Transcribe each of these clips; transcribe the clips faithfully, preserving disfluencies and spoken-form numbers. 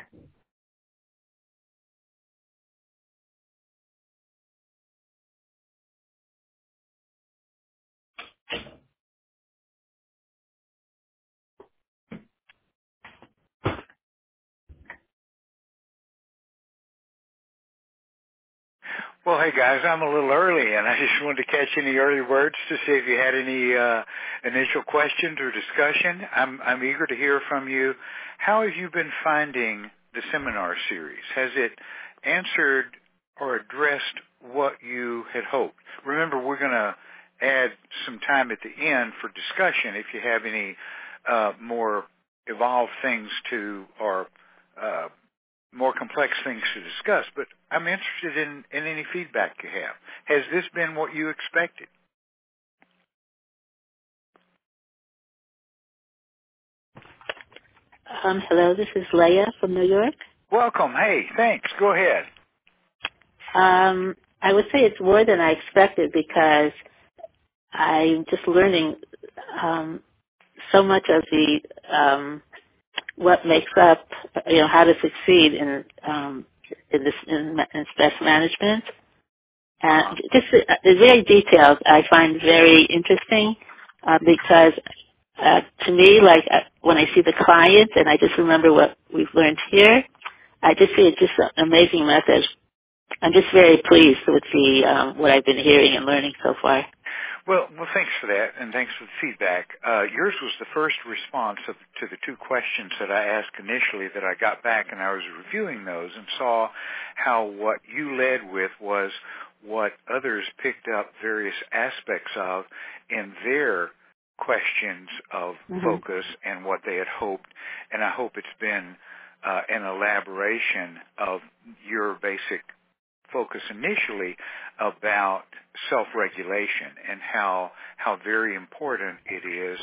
Well, hey guys, I'm a little early, and I just wanted to catch any early words to see if you had any uh, initial questions or discussion. I'm, I'm eager to hear from you. How have you been finding the seminar series? Has it answered or addressed what you had hoped? Remember, we're going to add some time at the end for discussion if you have any uh, more evolved things to or uh, more complex things to discuss, but I'm interested in, in any feedback you have. Has this been what you expected? Um, hello, this is Leah from New York. Welcome. Hey, thanks. Go ahead. Um, I would say it's more than I expected because I'm just learning um, so much of the um, what makes up, you know, how to succeed in um, in this in, in stress management. Uh-huh. And just uh, the very detailed I find very interesting uh, because uh, to me, like uh, when I see the client and I just remember what we've learned here, I just see it's just an amazing method. I'm just very pleased with the um, what I've been hearing and learning so far. Well, well, thanks for that, and thanks for the feedback. Uh, yours was the first response of, to the two questions that I asked initially that I got back, and I was reviewing those and saw how what you led with was what others picked up various aspects of in their questions of Mm-hmm. focus and what they had hoped, and I hope it's been uh, an elaboration of your basic focus initially about self-regulation and how how very important it is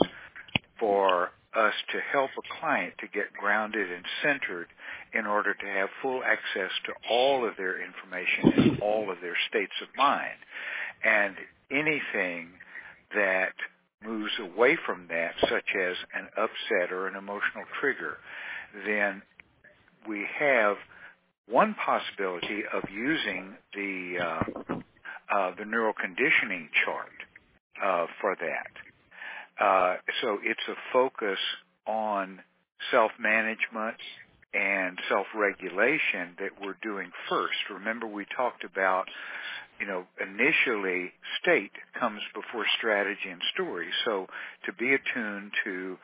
for us to help a client to get grounded and centered in order to have full access to all of their information and all of their states of mind. And anything that moves away from that, such as an upset or an emotional trigger, then we have one possibility of using the uh, uh, the neural conditioning chart uh, for that. Uh, so it's a focus on self-management and self-regulation that we're doing first. Remember, we talked about, you know, initially state comes before strategy and story. So to be attuned to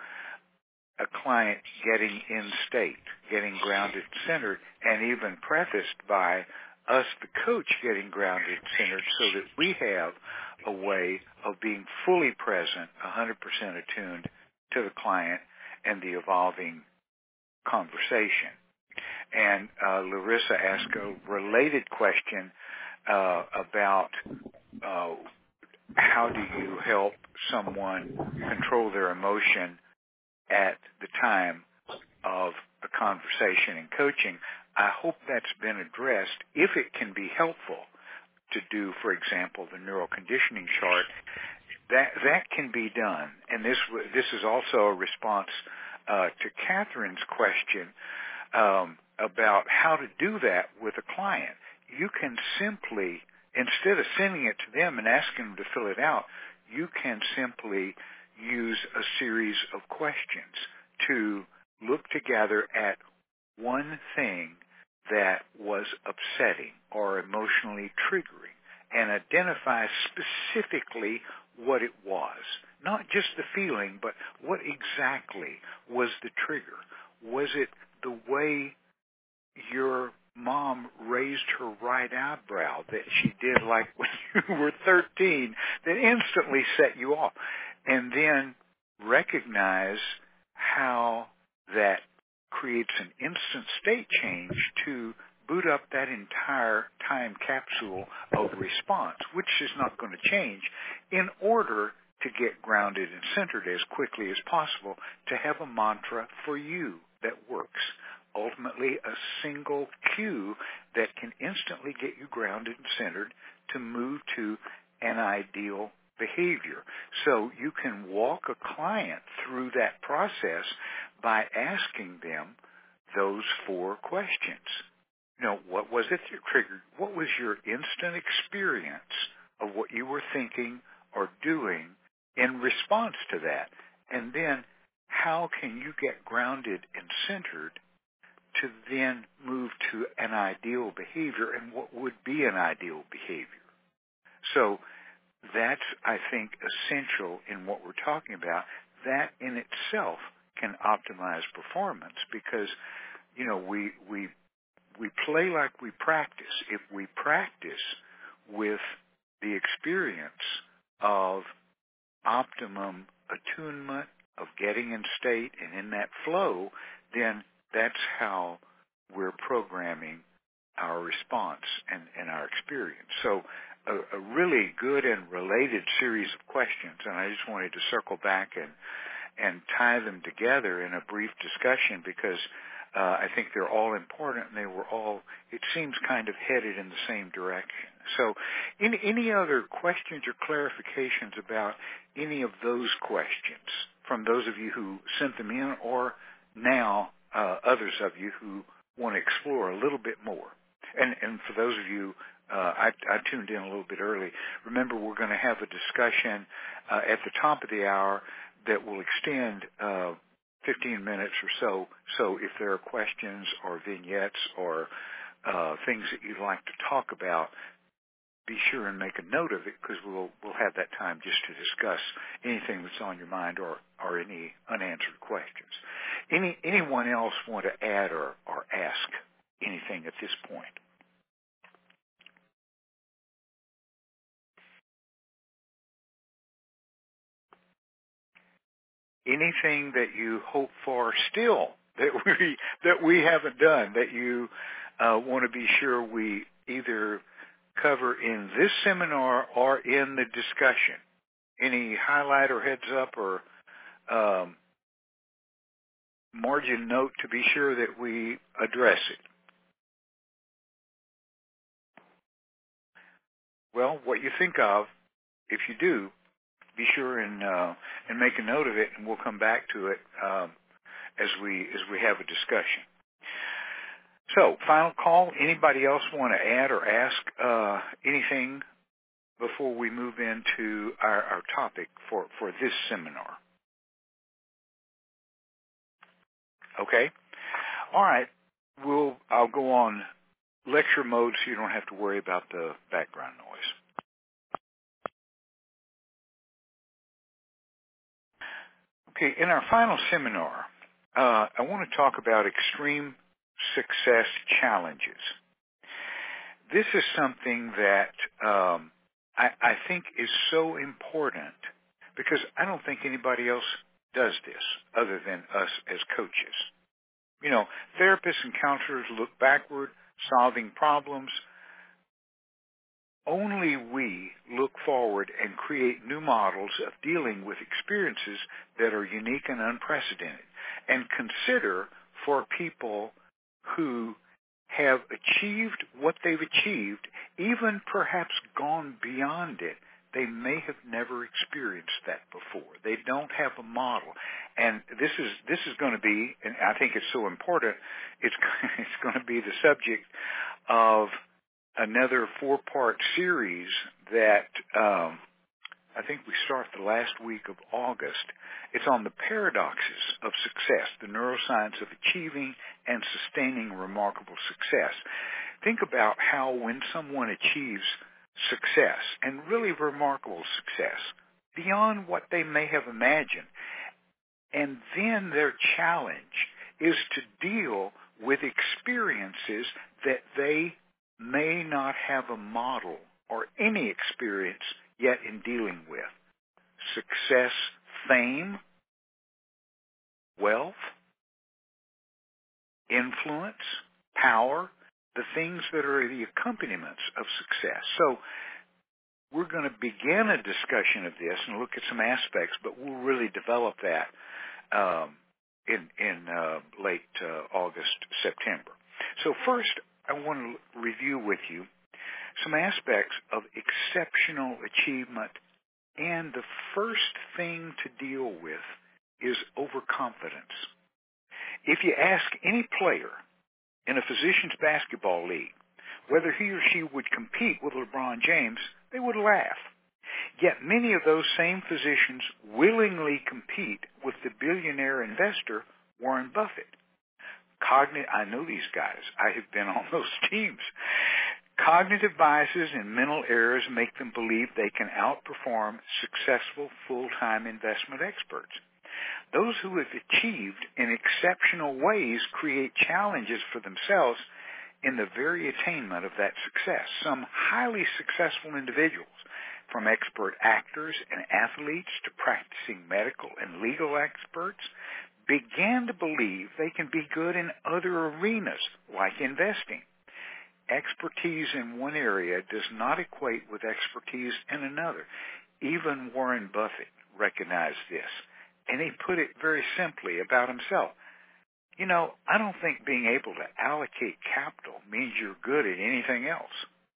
a client getting in state, getting grounded and centered, and even prefaced by us, the coach, getting grounded and centered so that we have a way of being fully present, one hundred percent attuned to the client and the evolving conversation. And uh, Larissa asked a related question uh, about uh, how do you help someone control their emotion at the time of a conversation and coaching. I hope that's been addressed. If it can be helpful to do, for example, the neural conditioning chart, that that can be done. And this this is also a response uh, to Catherine's question um, about how to do that with a client. You can simply, instead of sending it to them and asking them to fill it out, you can simply use a series of questions to look together at one thing that was upsetting or emotionally triggering and identify specifically what it was. Not just the feeling, but what exactly was the trigger. Was it the way your mom raised her right eyebrow that she did like when you were thirteen that instantly set you off? And then recognize how that creates an instant state change to boot up that entire time capsule of response, which is not going to change, in order to get grounded and centered as quickly as possible, to have a mantra for you that works. Ultimately, a single cue that can instantly get you grounded and centered to move to an ideal behavior. So you can walk a client through that process by asking them those four questions. You know, what was it that triggered? What was your instant experience of what you were thinking or doing in response to that? And then how can you get grounded and centered to then move to an ideal behavior, and what would be an ideal behavior? So that's, I think, essential in what we're talking about. That in itself can optimize performance because, you know, we we we play like we practice. If we practice with the experience of optimum attunement, of getting in state and in that flow, then that's how we're programming our response and, and our experience. So a, a really good and related series of questions, and I just wanted to circle back and, and tie them together in a brief discussion because uh, I think they're all important and they were all, it seems, kind of headed in the same direction. So any, any other questions or clarifications about any of those questions from those of you who sent them in or now uh, others of you who want to explore a little bit more? And, and for those of you, uh, I, I tuned in a little bit early. Remember, we're going to have a discussion uh, at the top of the hour that will extend uh, fifteen minutes or so. So if there are questions or vignettes or uh, things that you'd like to talk about, be sure and make a note of it because we'll we'll have that time just to discuss anything that's on your mind or, or any unanswered questions. Any anyone else want to add or, or ask anything at this point? Anything that you hope for still that we that we haven't done that you uh, want to be sure we either cover in this seminar or in the discussion? Any highlight or heads up or um, margin note to be sure that we address it? Well, what you think of, if you do, be sure and uh, and make a note of it, and we'll come back to it um, as we as we have a discussion. So, final call. Anybody else want to add or ask uh, anything before we move into our, our topic for, for this seminar? Okay. All right. We'll I'll go on lecture mode so you don't have to worry about the background noise. Okay, in our final seminar, uh, I want to talk about extreme success challenges. This is something that um, I, I think is so important because I don't think anybody else does this other than us as coaches. You know, therapists and counselors look backward, solving problems. Only we look forward and create new models of dealing with experiences that are unique and unprecedented, and consider for people who have achieved what they've achieved, even perhaps gone beyond it. They may have never experienced that before. They don't have a model. And this is this is going to be, and I think it's so important, it's, it's going to be the subject of another four-part series that um, I think we start the last week of August. It's on the paradoxes of success, the neuroscience of achieving and sustaining remarkable success. Think about how when someone achieves success, and really remarkable success, beyond what they may have imagined, and then their challenge is to deal with experiences that they may not have a model or any experience yet in dealing with. Success, fame, wealth, influence, power, the things that are the accompaniments of success. So we're going to begin a discussion of this and look at some aspects, but we'll really develop that um, in, in uh, late uh, August, September. So first, I want to review with you some aspects of exceptional achievement, and the first thing to deal with is overconfidence. If you ask any player in a physician's basketball league whether he or she would compete with LeBron James, they would laugh. Yet many of those same physicians willingly compete with the billionaire investor Warren Buffett. Cogn- I know these guys. I have been on those teams. Cognitive biases and mental errors make them believe they can outperform successful full-time investment experts. Those who have achieved in exceptional ways create challenges for themselves in the very attainment of that success. Some highly successful individuals, from expert actors and athletes to practicing medical and legal experts, began to believe they can be good in other arenas, like investing. Expertise in one area does not equate with expertise in another. Even Warren Buffett recognized this, and he put it very simply about himself. You know, I don't think being able to allocate capital means you're good at anything else.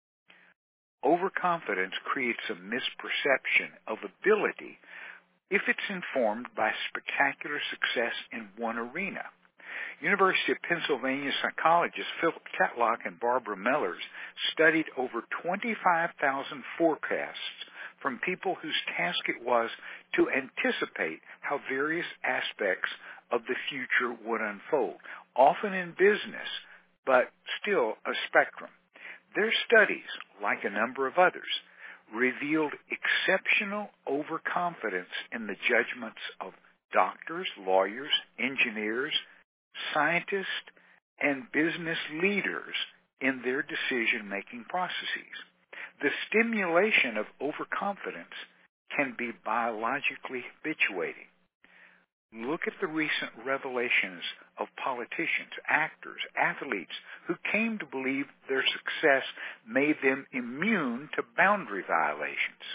Overconfidence creates a misperception of ability if it's informed by spectacular success in one arena. University of Pennsylvania psychologists Philip Tetlock and Barbara Mellers studied over twenty-five thousand forecasts from people whose task it was to anticipate how various aspects of the future would unfold, often in business, but still a spectrum. Their studies, like a number of others, revealed exceptional overconfidence in the judgments of doctors, lawyers, engineers, scientists, and business leaders in their decision-making processes. The stimulation of overconfidence can be biologically habituating. Look at the recent revelations of politicians, actors, athletes who came to believe their success made them immune to boundary violations.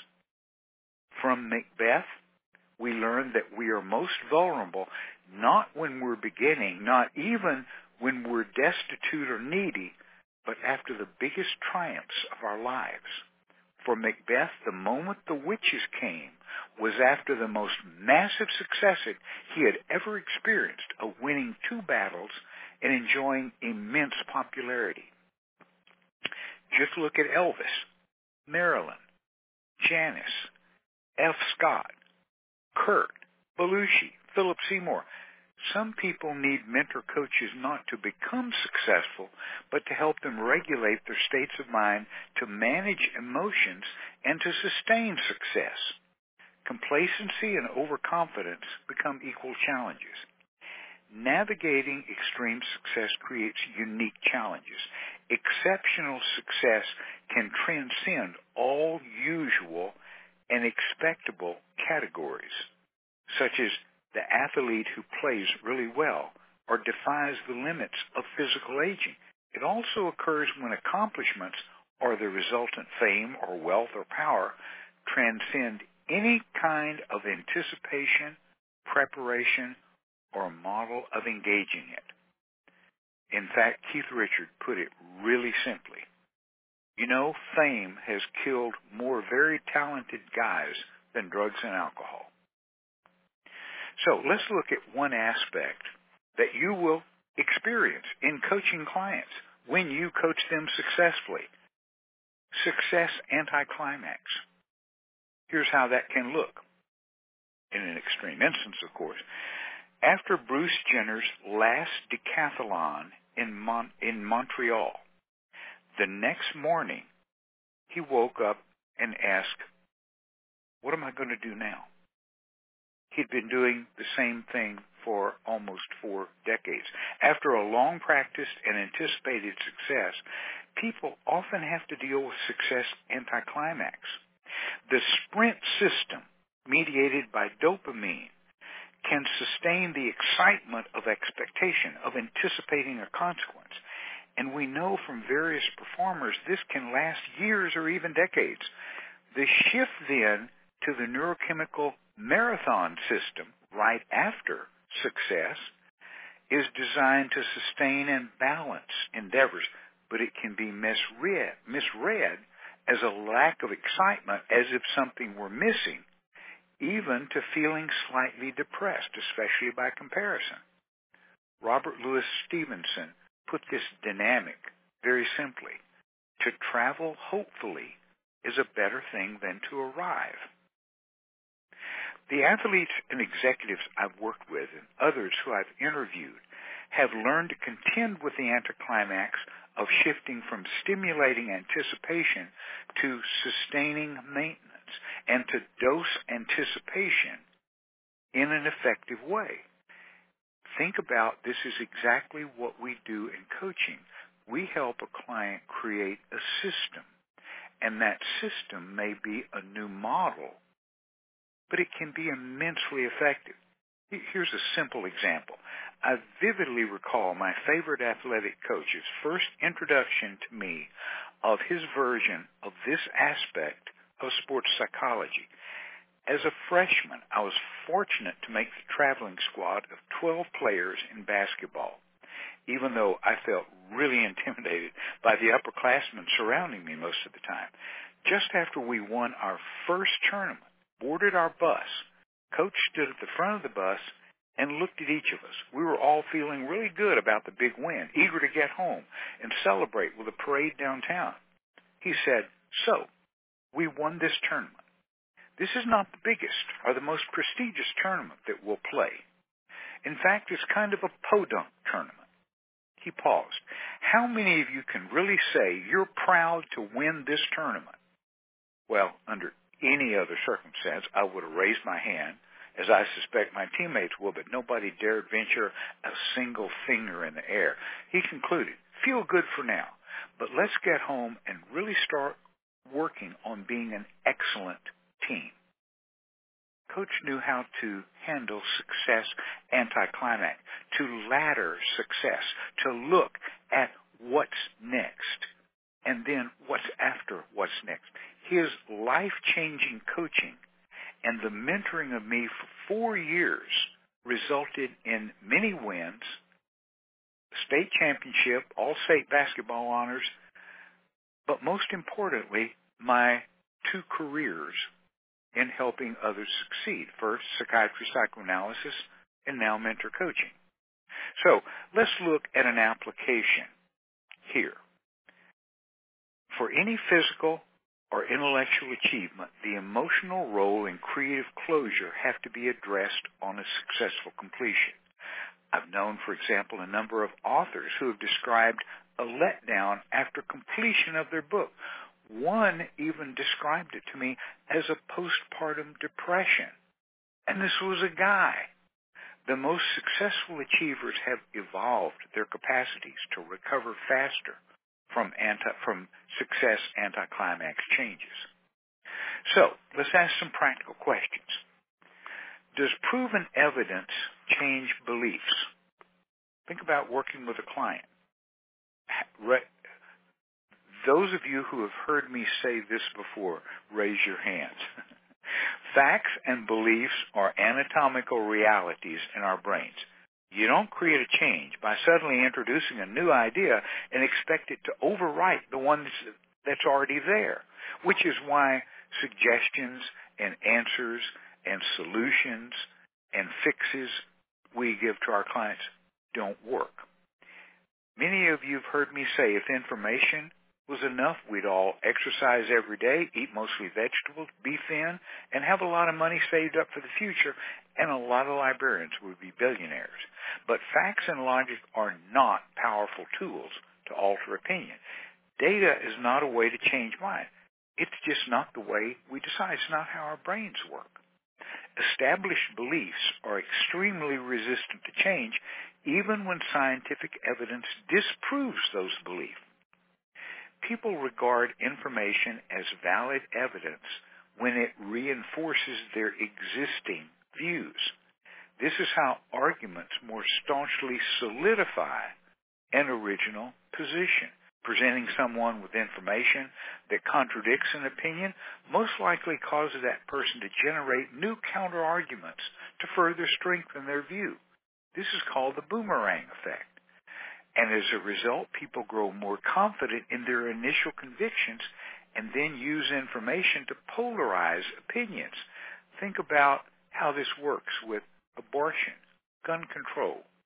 From Macbeth, we learn that we are most vulnerable not when we're beginning, not even when we're destitute or needy, but after the biggest triumphs of our lives. For Macbeth, the moment the witches came was after the most massive success he had ever experienced of winning two battles and enjoying immense popularity. Just look at Elvis, Marilyn, Janis, F. Scott, Kurt, Belushi, Philip Seymour. Some people need mentor coaches not to become successful, but to help them regulate their states of mind, to manage emotions, and to sustain success. Complacency and overconfidence become equal challenges. Navigating extreme success creates unique challenges. Exceptional success can transcend all usual and expectable categories, such as the athlete who plays really well or defies the limits of physical aging. It also occurs when accomplishments or the resultant fame or wealth or power transcend any kind of anticipation, preparation, or model of engaging it. In fact, Keith Richards put it really simply. You know, fame has killed more very talented guys than drugs and alcohol. So let's look at one aspect that you will experience in coaching clients when you coach them successfully. Success anticlimax. Here's how that can look. In an extreme instance, of course. After Bruce Jenner's last decathlon in, Mon- in Montreal, the next morning he woke up and asked, what am I going to do now? He'd been doing the same thing for almost four decades. After a long practiced and anticipated success, people often have to deal with success anticlimax. The sprint system, mediated by dopamine, can sustain the excitement of expectation, of anticipating a consequence. And we know from various performers this can last years or even decades. The shift then to the neurochemical marathon system right after success is designed to sustain and balance endeavors, but it can be misread, misread as a lack of excitement, as if something were missing, even to feeling slightly depressed, especially by comparison. Robert Louis Stevenson put this dynamic very simply. To travel hopefully is a better thing than to arrive. The athletes and executives I've worked with and others who I've interviewed have learned to contend with the anticlimax of shifting from stimulating anticipation to sustaining maintenance and to dose anticipation in an effective way. Think about this is exactly what we do in coaching. We help a client create a system, and that system may be a new model, but it can be immensely effective. Here's a simple example. I vividly recall my favorite athletic coach's first introduction to me of his version of this aspect of sports psychology. As a freshman, I was fortunate to make the traveling squad of twelve players in basketball, even though I felt really intimidated by the upperclassmen surrounding me most of the time. Just after we won our first tournament, boarded our bus, Coach stood at the front of the bus and looked at each of us. We were all feeling really good about the big win, eager to get home and celebrate with a parade downtown. He said, "So, we won this tournament. This is not the biggest or the most prestigious tournament that we'll play. In fact, it's kind of a podunk tournament." He paused. "How many of you can really say you're proud to win this tournament?" Well, under any other circumstance, I would have raised my hand, as I suspect my teammates will, but nobody dared venture a single finger in the air. He concluded, "Feel good for now, but let's get home and really start working on being an excellent team." Coach knew how to handle success anticlimax, to ladder success, to look at what's next, and then what's after what's next. His life-changing coaching and the mentoring of me for four years resulted in many wins, state championship, all-state basketball honors, but most importantly, my two careers in helping others succeed. First, psychiatry, psychoanalysis, and now mentor coaching. So let's look at an application here. For any physical or intellectual achievement, the emotional role and creative closure have to be addressed on a successful completion. I've known, for example, a number of authors who have described a letdown after completion of their book. One even described it to me as a postpartum depression. And this was a guy. The most successful achievers have evolved their capacities to recover faster from anti, from success anticlimax changes. So, let's ask some practical questions. Does proven evidence change beliefs? Think about working with a client. Those of you who have heard me say this before, raise your hands. Facts and beliefs are anatomical realities in our brains. You don't create a change by suddenly introducing a new idea and expect it to overwrite the one that's, that's already there, which is why suggestions and answers and solutions and fixes we give to our clients don't work. Many of you have heard me say if information was enough, we'd all exercise every day, eat mostly vegetables, be thin, and have a lot of money saved up for the future, and a lot of librarians would be billionaires. But facts and logic are not powerful tools to alter opinion. Data is not a way to change mind. It's just not the way we decide. It's not how our brains work. Established beliefs are extremely resistant to change, even when scientific evidence disproves those beliefs. People regard information as valid evidence when it reinforces their existing views. This is how arguments more staunchly solidify an original position. Presenting someone with information that contradicts an opinion most likely causes that person to generate new counter-arguments to further strengthen their view. This is called the boomerang effect. And as a result, people grow more confident in their initial convictions and then use information to polarize opinions. Think about how this works with abortion, gun control,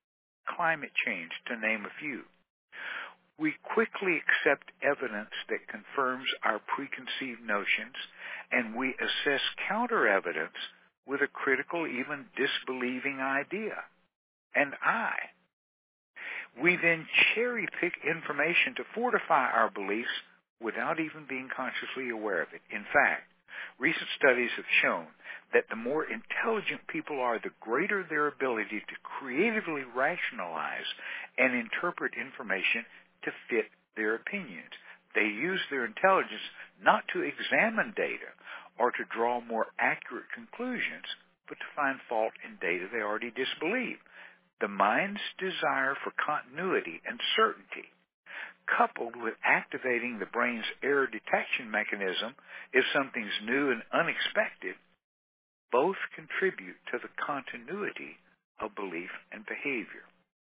climate change, to name a few. We quickly accept evidence that confirms our preconceived notions, and we assess counter-evidence with a critical, even disbelieving idea, an I. We then cherry-pick information to fortify our beliefs without even being consciously aware of it. In fact, recent studies have shown that the more intelligent people are, the greater their ability to creatively rationalize and interpret information to fit their opinions. They use their intelligence not to examine data or to draw more accurate conclusions, but to find fault in data they already disbelieve. The mind's desire for continuity and certainty, coupled with activating the brain's error detection mechanism if something's new and unexpected, both contribute to the continuity of belief and behavior.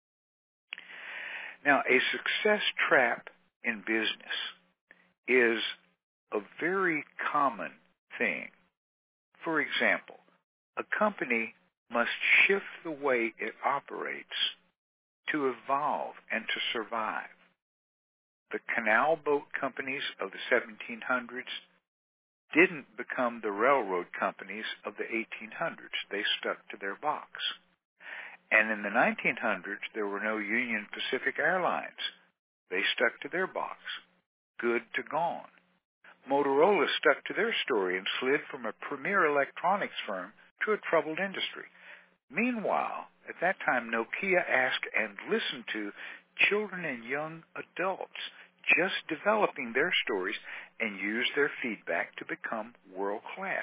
Now, a success trap in business is a very common thing. For example, a company must shift the way it operates to evolve and to survive. The canal boat companies of the seventeen hundreds didn't become the railroad companies of the eighteen hundreds. They stuck to their box. And in the nineteen hundreds, there were no Union Pacific Airlines. They stuck to their box. Good to gone. Motorola stuck to their story and slid from a premier electronics firm to a troubled industry. Meanwhile, at that time, Nokia asked and listened to children and young adults just developing their stories and used their feedback to become world-class.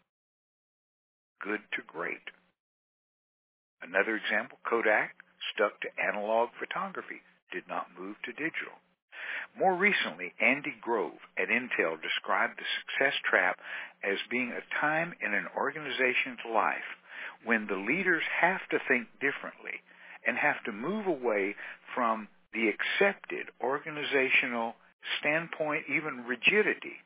Good to great. Another example, Kodak stuck to analog photography, did not move to digital. More recently, Andy Grove at Intel described the success trap as being a time in an organization's life when the leaders have to think differently and have to move away from the accepted organizational standpoint, even rigidity,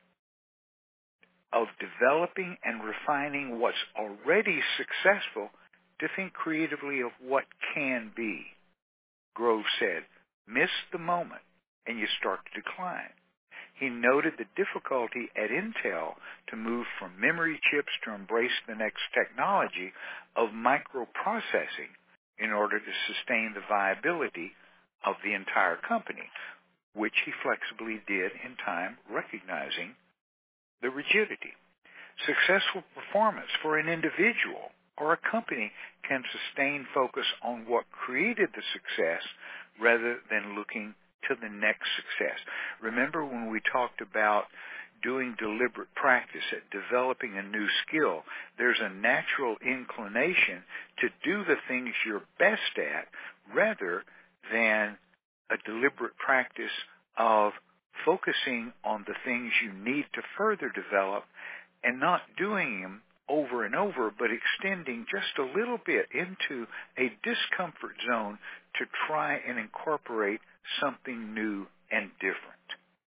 of developing and refining what's already successful to think creatively of what can be. Grove said, miss the moment and you start to decline. He noted the difficulty at Intel to move from memory chips to embrace the next technology of microprocessing in order to sustain the viability of the entire company, which he flexibly did in time, recognizing the rigidity. Successful performance for an individual or a company can sustain focus on what created the success rather than looking to the next success. Remember when we talked about doing deliberate practice at developing a new skill, there's a natural inclination to do the things you're best at rather than a deliberate practice of focusing on the things you need to further develop and not doing them over and over, but extending just a little bit into a discomfort zone to try and incorporate something new and different.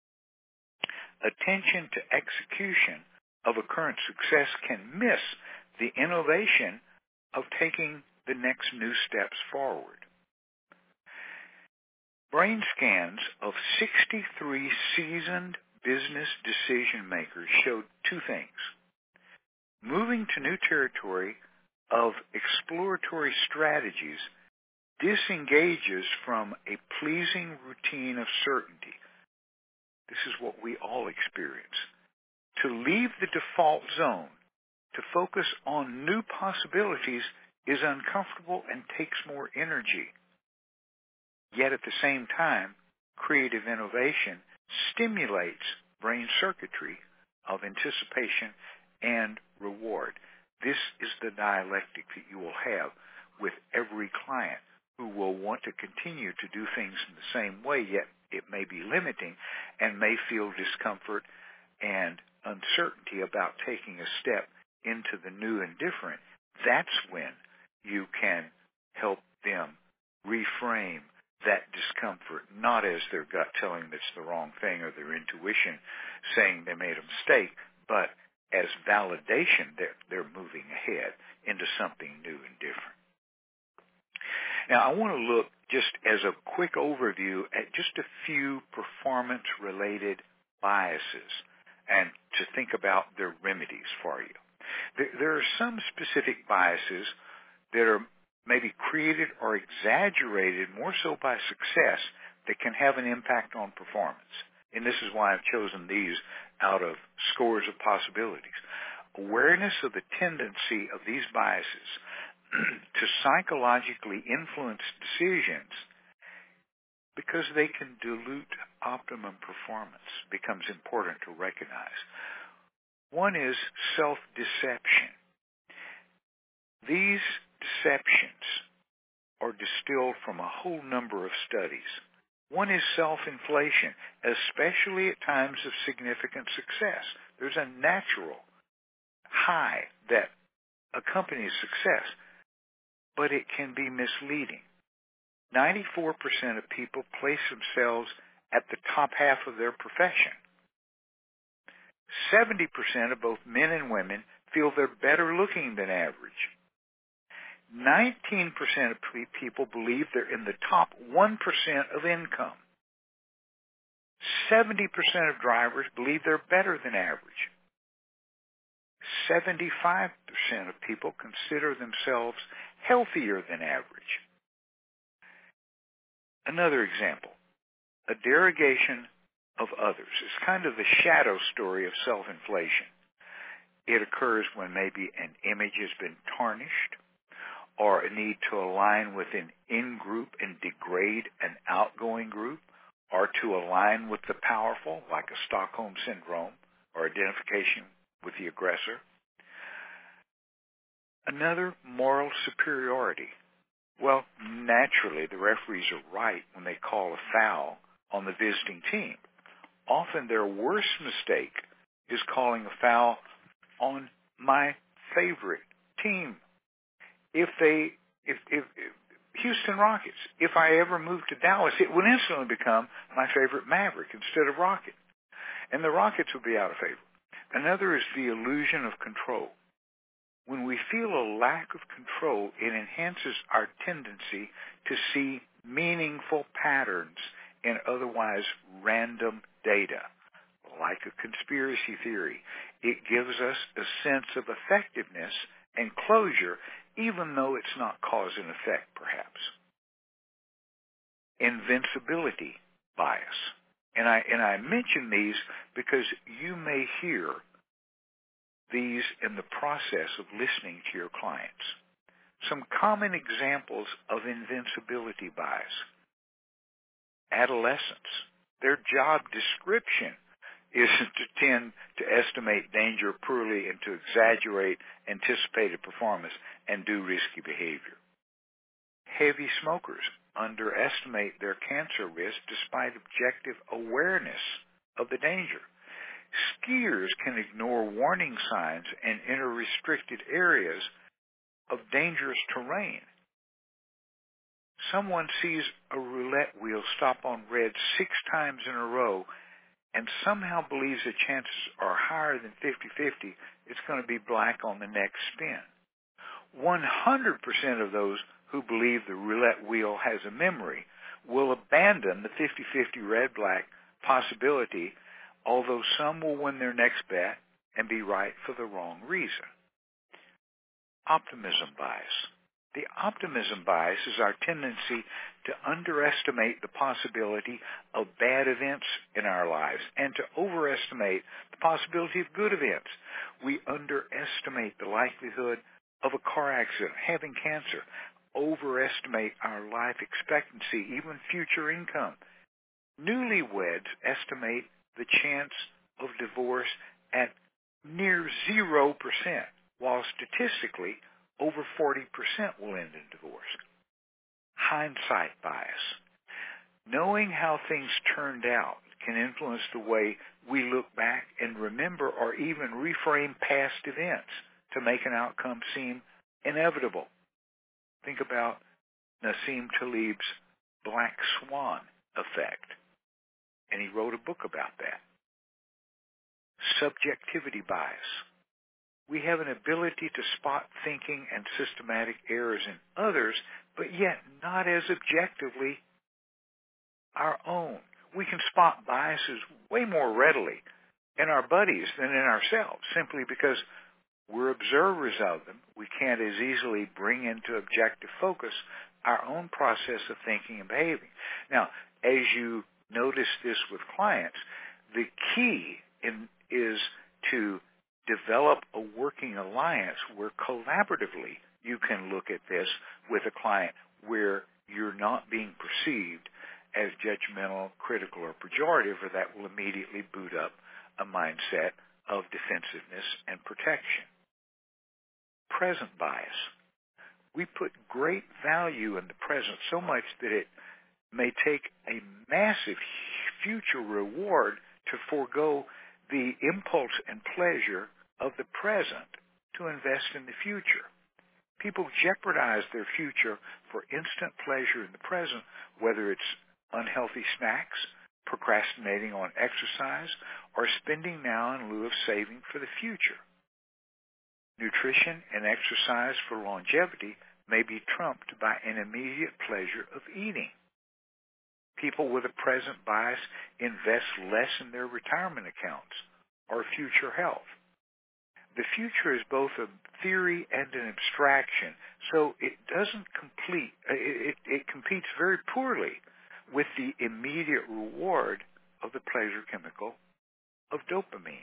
Attention to execution of a current success can miss the innovation of taking the next new steps forward. Brain scans of sixty-three seasoned business decision makers showed two things. Moving to new territory of exploratory strategies disengages from a pleasing routine of certainty. This is what we all experience. To leave the default zone, to focus on new possibilities is uncomfortable and takes more energy. Yet at the same time, creative innovation stimulates brain circuitry of anticipation and reward. This is the dialectic that you will have with every client who will want to continue to do things in the same way, yet it may be limiting and may feel discomfort and uncertainty about taking a step into the new and different. That's when you can help them reframe that discomfort, not as their gut telling them it's the wrong thing or their intuition saying they made a mistake, but as validation that they're moving ahead into something new and different. Now, I want to look just as a quick overview at just a few performance-related biases and to think about their remedies for you. There, there are some specific biases that are maybe created or exaggerated more so by success that can have an impact on performance. And this is why I've chosen these out of scores of possibilities. Awareness of the tendency of these biases to psychologically influence decisions because they can dilute optimum performance becomes important to recognize. One is self-deception. These deceptions are distilled from a whole number of studies. One is self-inflation, especially at times of significant success. There's a natural high that accompanies success, but it can be misleading. ninety-four percent of people place themselves at the top half of their profession. seventy percent of both men and women feel they're better looking than average. nineteen percent of people believe they're in the top one percent of income. seventy percent of drivers believe they're better than average. seventy-five percent of people consider themselves healthier than average. Another example, a derogation of others. It's kind of the shadow story of self-inflation. It occurs when maybe an image has been tarnished, or a need to align with an in-group and degrade an outgoing group, or to align with the powerful, like a Stockholm syndrome, or identification with the aggressor. Another, moral superiority. Well, naturally, the referees are right when they call a foul on the visiting team. Often their worst mistake is calling a foul on my favorite team. If they, if, if, if Houston Rockets, if I ever moved to Dallas, it would instantly become my favorite Maverick instead of Rocket. And the Rockets would be out of favor. Another is the illusion of control. When we feel a lack of control, it enhances our tendency to see meaningful patterns in otherwise random data. Like a conspiracy theory, it gives us a sense of effectiveness and closure, even though it's not cause and effect, perhaps. Invincibility bias. And I, and I mention these because you may hear these in the process of listening to your clients. Some common examples of invincibility bias. Adolescents. Their job description is to tend to estimate danger poorly and to exaggerate anticipated performance and do risky behavior. Heavy smokers underestimate their cancer risk despite objective awareness of the danger. Skiers can ignore warning signs and enter restricted areas of dangerous terrain. Someone sees a roulette wheel stop on red six times in a row and somehow believes the chances are higher than fifty-fifty it's going to be black on the next spin. one hundred percent of those who believe the roulette wheel has a memory will abandon the fifty-fifty red-black possibility, although some will win their next bet and be right for the wrong reason. Optimism bias. The optimism bias is our tendency to underestimate the possibility of bad events in our lives and to overestimate the possibility of good events. We underestimate the likelihood of a car accident, having cancer, overestimate our life expectancy, even future income. Newlyweds estimate the chance of divorce at near zero percent, while statistically over forty percent will end in divorce. Hindsight bias. Knowing how things turned out can influence the way we look back and remember or even reframe past events to make an outcome seem inevitable. Think about Nassim Taleb's Black Swan effect, and he wrote a book about that. Subjectivity bias. We have an ability to spot thinking and systematic errors in others, but yet not as objectively our own. We can spot biases way more readily in our buddies than in ourselves, simply because we're observers of them. We can't as easily bring into objective focus our own process of thinking and behaving. Now, as you notice this with clients, the key in, is to develop a working alliance where collaboratively you can look at this with a client where you're not being perceived as judgmental, critical, or pejorative, or that will immediately boot up a mindset of defensiveness and protection. Present bias. We put great value in the present, so much that it may take a massive future reward to forego the impulse and pleasure of the present to invest in the future. People jeopardize their future for instant pleasure in the present, whether it's unhealthy snacks, procrastinating on exercise, or spending now in lieu of saving for the future. Nutrition and exercise for longevity may be trumped by an immediate pleasure of eating. People with a present bias invest less in their retirement accounts or future health. The future is both a theory and an abstraction, so it doesn't complete, it, it, it competes very poorly with the immediate reward of the pleasure chemical of dopamine.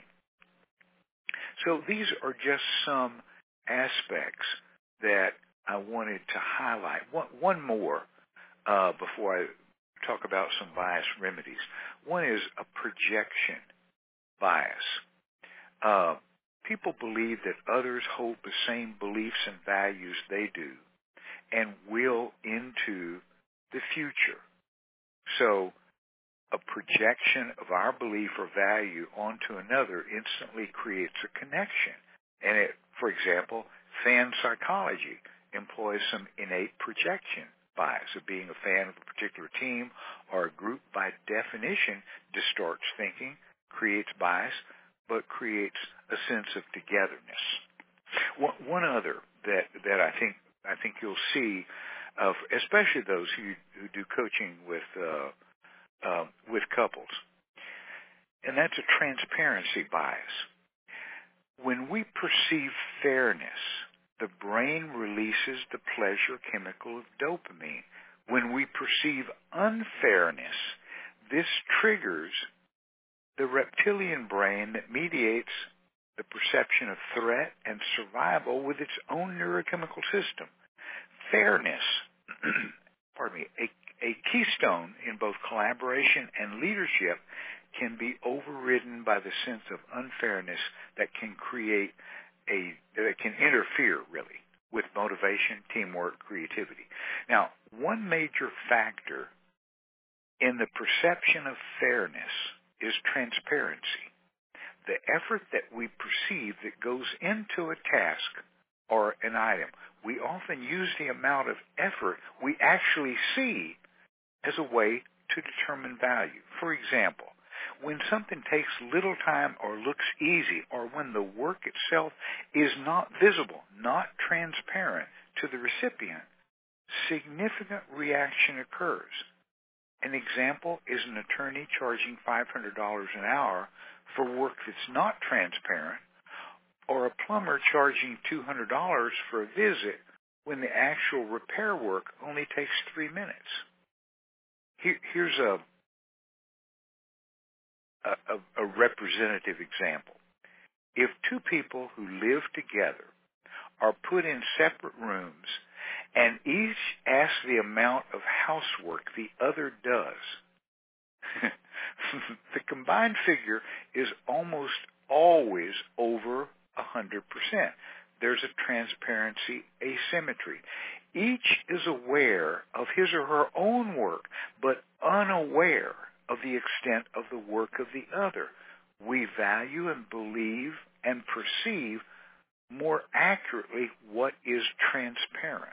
So these are just some aspects that I wanted to highlight. One, one more uh, before I talk about some bias remedies. One is a projection bias. Uh, people believe that others hold the same beliefs and values they do and will into the future. So a projection of our belief or value onto another instantly creates a connection. And it, for example, fan psychology employs some innate projection bias of being a fan of a particular team or a group. By definition, distorts thinking, creates bias, but creates a sense of togetherness. One, one other that that I think I think you'll see, of especially those who who do coaching with uh, uh, with couples, and that's a transparency bias. When we perceive fairness, the brain releases the pleasure chemical of dopamine. When we perceive unfairness, this triggers the reptilian brain that mediates the perception of threat and survival with its own neurochemical system. Fairness, pardon me, a, a keystone in both collaboration and leadership, can be overridden by the sense of unfairness that can create a, that can interfere, really, with motivation, teamwork, creativity. Now, one major factor in the perception of fairness is transparency. The effort that we perceive that goes into a task or an item. We often use the amount of effort we actually see as a way to determine value. For example, when something takes little time or looks easy, or when the work itself is not visible, not transparent to the recipient, significant reaction occurs. An example is an attorney charging five hundred dollars an hour for work that's not transparent, or a plumber charging two hundred dollars for a visit when the actual repair work only takes three minutes. Here, here's a, a, a representative example. If two people who live together are put in separate rooms and each asks the amount of housework the other does, the combined figure is almost always over one hundred percent. There's a transparency asymmetry. Each is aware of his or her own work, but unaware of the extent of the work of the other. We value and believe and perceive more accurately what is transparent.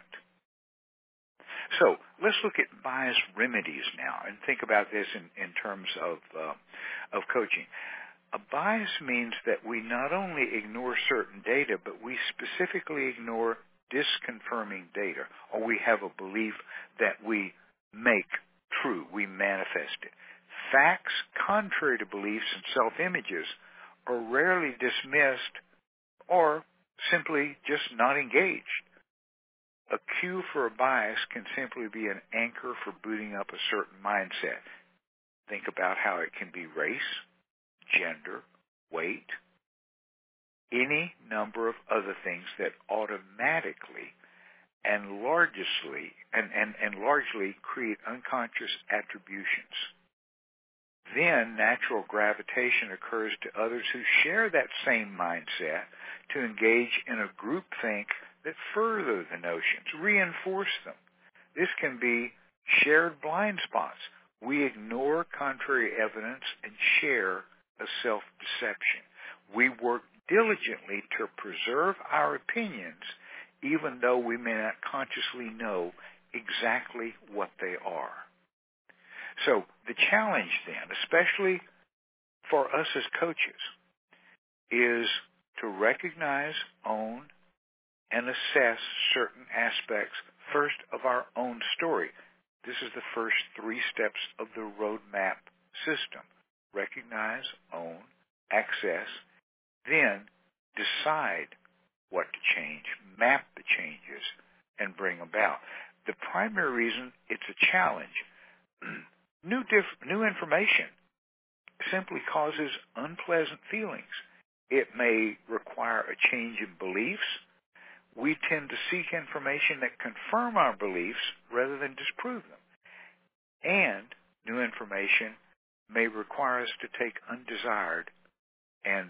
So let's look at bias remedies now and think about this in, in terms of uh, of coaching. A bias means that we not only ignore certain data, but we specifically ignore disconfirming data, or we have a belief that we make true, we manifest it. Facts contrary to beliefs and self-images are rarely dismissed or simply just not engaged. A cue for a bias can simply be an anchor for booting up a certain mindset. Think about how it can be race, gender, weight, any number of other things that automatically and largely and, and, and largely create unconscious attributions. Then natural gravitation occurs to others who share that same mindset to engage in a groupthink that further the notions, reinforce them. This can be shared blind spots. We ignore contrary evidence and share a self-deception. We work diligently to preserve our opinions, even though we may not consciously know exactly what they are. So the challenge then, especially for us as coaches, is to recognize, own, and assess certain aspects first of our own story. This is the first three steps of the roadmap system. Recognize, own, access, then decide what to change, map the changes, and bring about. The primary reason it's a challenge, new, diff- new information simply causes unpleasant feelings. It may require a change in beliefs. We tend to seek information that confirm our beliefs rather than disprove them. And new information may require us to take undesired and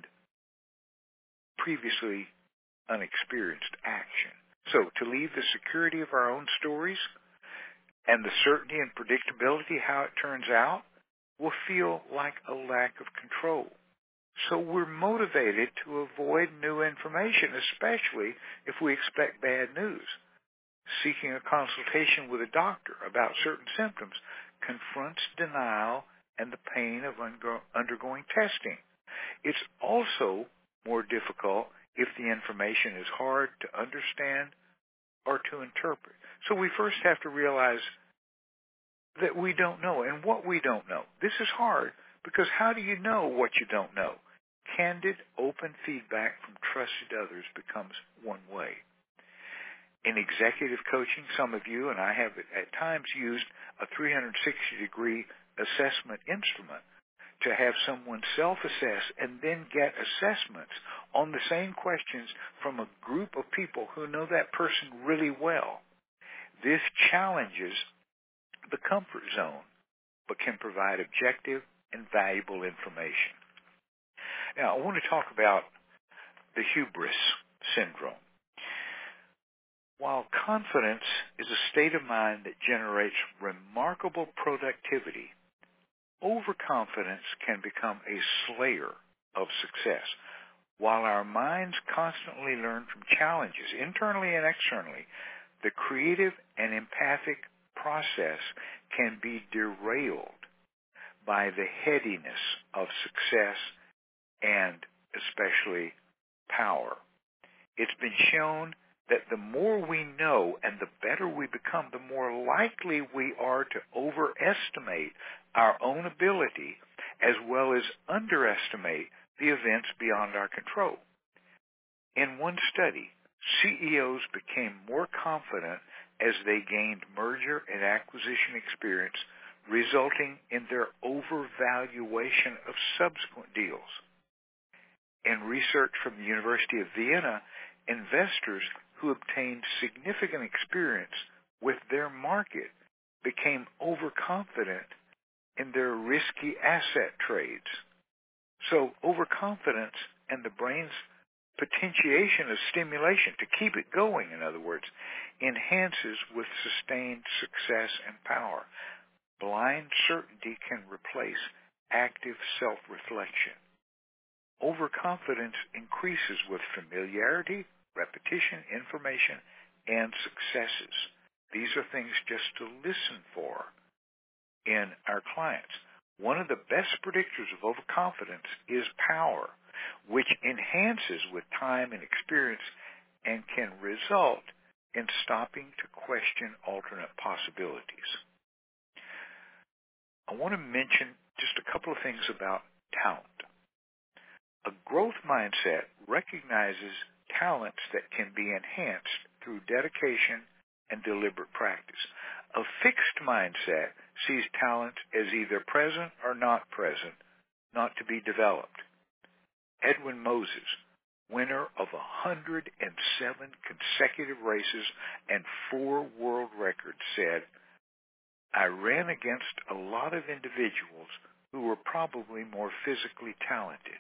previously unexperienced action. So to leave the security of our own stories and the certainty and predictability how it turns out will feel like a lack of control. So we're motivated to avoid new information, especially if we expect bad news. Seeking a consultation with a doctor about certain symptoms confronts denial and the pain of undergoing testing. It's also more difficult if the information is hard to understand or to interpret. So we first have to realize that we don't know, and what we don't know. This is hard because how do you know what you don't know? Candid, open feedback from trusted others becomes one way. In executive coaching, some of you and I have at times used a three sixty degree assessment instrument to have someone self-assess and then get assessments on the same questions from a group of people who know that person really well. This challenges the comfort zone, but can provide objective and valuable information. Now, I want to talk about the hubris syndrome. While confidence is a state of mind that generates remarkable productivity, overconfidence can become a slayer of success. While our minds constantly learn from challenges, internally and externally, the creative and empathic process can be derailed by the headiness of success and especially power. It's been shown that the more we know and the better we become, the more likely we are to overestimate our own ability as well as underestimate the events beyond our control. In one study, C E Os became more confident as they gained merger and acquisition experience, resulting in their overvaluation of subsequent deals. In research from the University of Vienna, investors who obtained significant experience with their market became overconfident in their risky asset trades. So overconfidence and the brain's potentiation of stimulation, to keep it going, in other words, enhances with sustained success and power. Blind certainty can replace active self-reflection. Overconfidence increases with familiarity, repetition, information, and successes. These are things just to listen for in our clients. One of the best predictors of overconfidence is power, which enhances with time and experience and can result in stopping to question alternate possibilities. I want to mention just a couple of things about talent. A growth mindset recognizes talents that can be enhanced through dedication and deliberate practice. A fixed mindset sees talent as either present or not present, not to be developed. Edwin Moses, winner of one hundred seven consecutive races and four world records, said, "I ran against a lot of individuals who were probably more physically talented."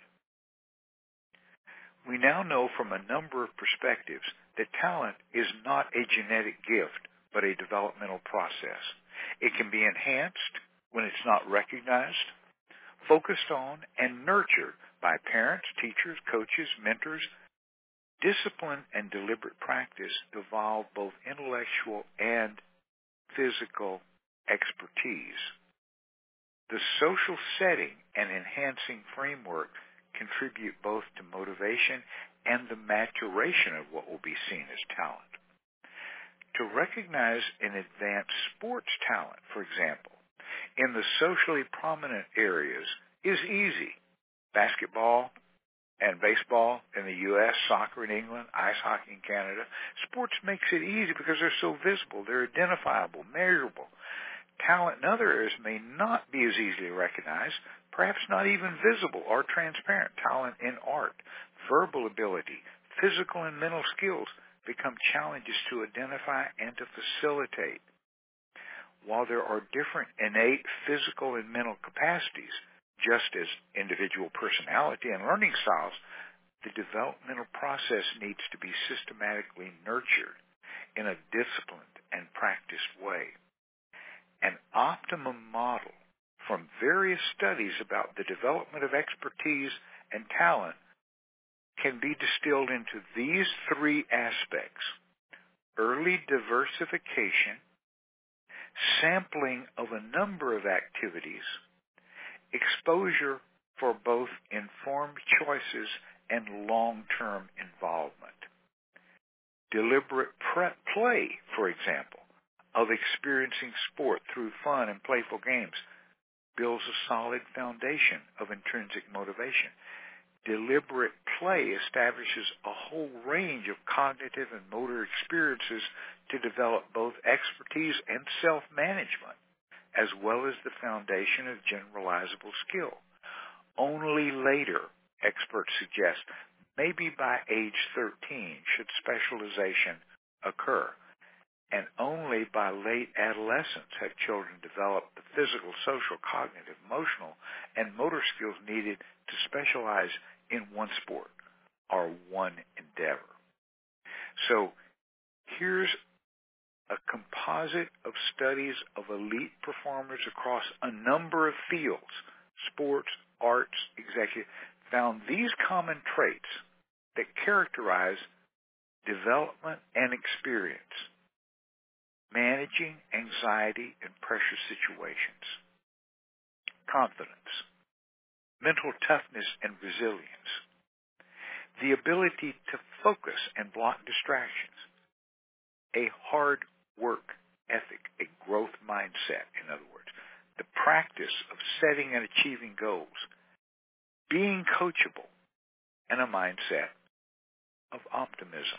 We now know from a number of perspectives that talent is not a genetic gift, but a developmental process. It can be enhanced when it's not recognized, focused on, and nurtured by parents, teachers, coaches, mentors. Discipline and deliberate practice evolve both intellectual and physical expertise. The social setting and enhancing framework contribute both to motivation and the maturation of what will be seen as talent. To recognize and advance sports talent, for example, in the socially prominent areas is easy. Basketball and baseball in the U S, soccer in England, ice hockey in Canada. Sports makes it easy because they're so visible, they're identifiable, measurable. Talent in other areas may not be as easily recognized, perhaps not even visible or transparent. Talent in art, verbal ability, physical and mental skills become challenges to identify and to facilitate. While there are different innate physical and mental capacities, just as individual personality and learning styles, the developmental process needs to be systematically nurtured in a disciplined and practiced way. An optimum model from various studies about the development of expertise and talent can be distilled into these three aspects: early diversification, sampling of a number of activities, exposure for both informed choices and long-term involvement. Deliberate pre- play, for example, of experiencing sport through fun and playful games builds a solid foundation of intrinsic motivation. Deliberate play establishes a whole range of cognitive and motor experiences to develop both expertise and self-management, as well as the foundation of generalizable skill. Only later, experts suggest, maybe by age thirteen, should specialization occur. And only by late adolescence have children developed the physical, social, cognitive, emotional, and motor skills needed to specialize in one sport or one endeavor. So here's a composite of studies of elite performers across a number of fields, sports, arts, executive, found these common traits that characterize development and experience: managing anxiety in pressure situations, confidence, mental toughness and resilience, the ability to focus and block distractions, a hard work ethic, a growth mindset, in other words, the practice of setting and achieving goals, being coachable, and a mindset of optimism.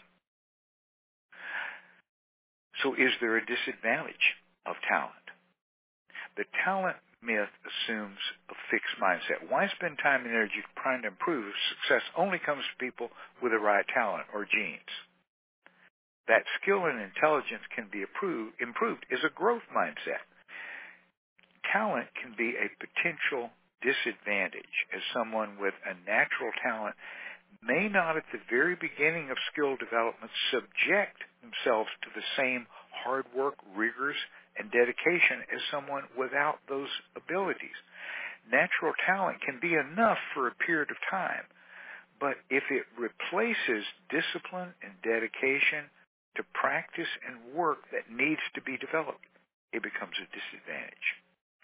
So is there a disadvantage of talent? The talent myth assumes a fixed mindset. Why spend time and energy trying to improve if success only comes to people with the right talent or genes? That skill and intelligence can be approved, improved is a growth mindset. Talent can be a potential disadvantage, as someone with a natural talent may not at the very beginning of skill development subject themselves to the same hard work, rigors, and dedication as someone without those abilities. Natural talent can be enough for a period of time, but if it replaces discipline and dedication to practice and work that needs to be developed, it becomes a disadvantage.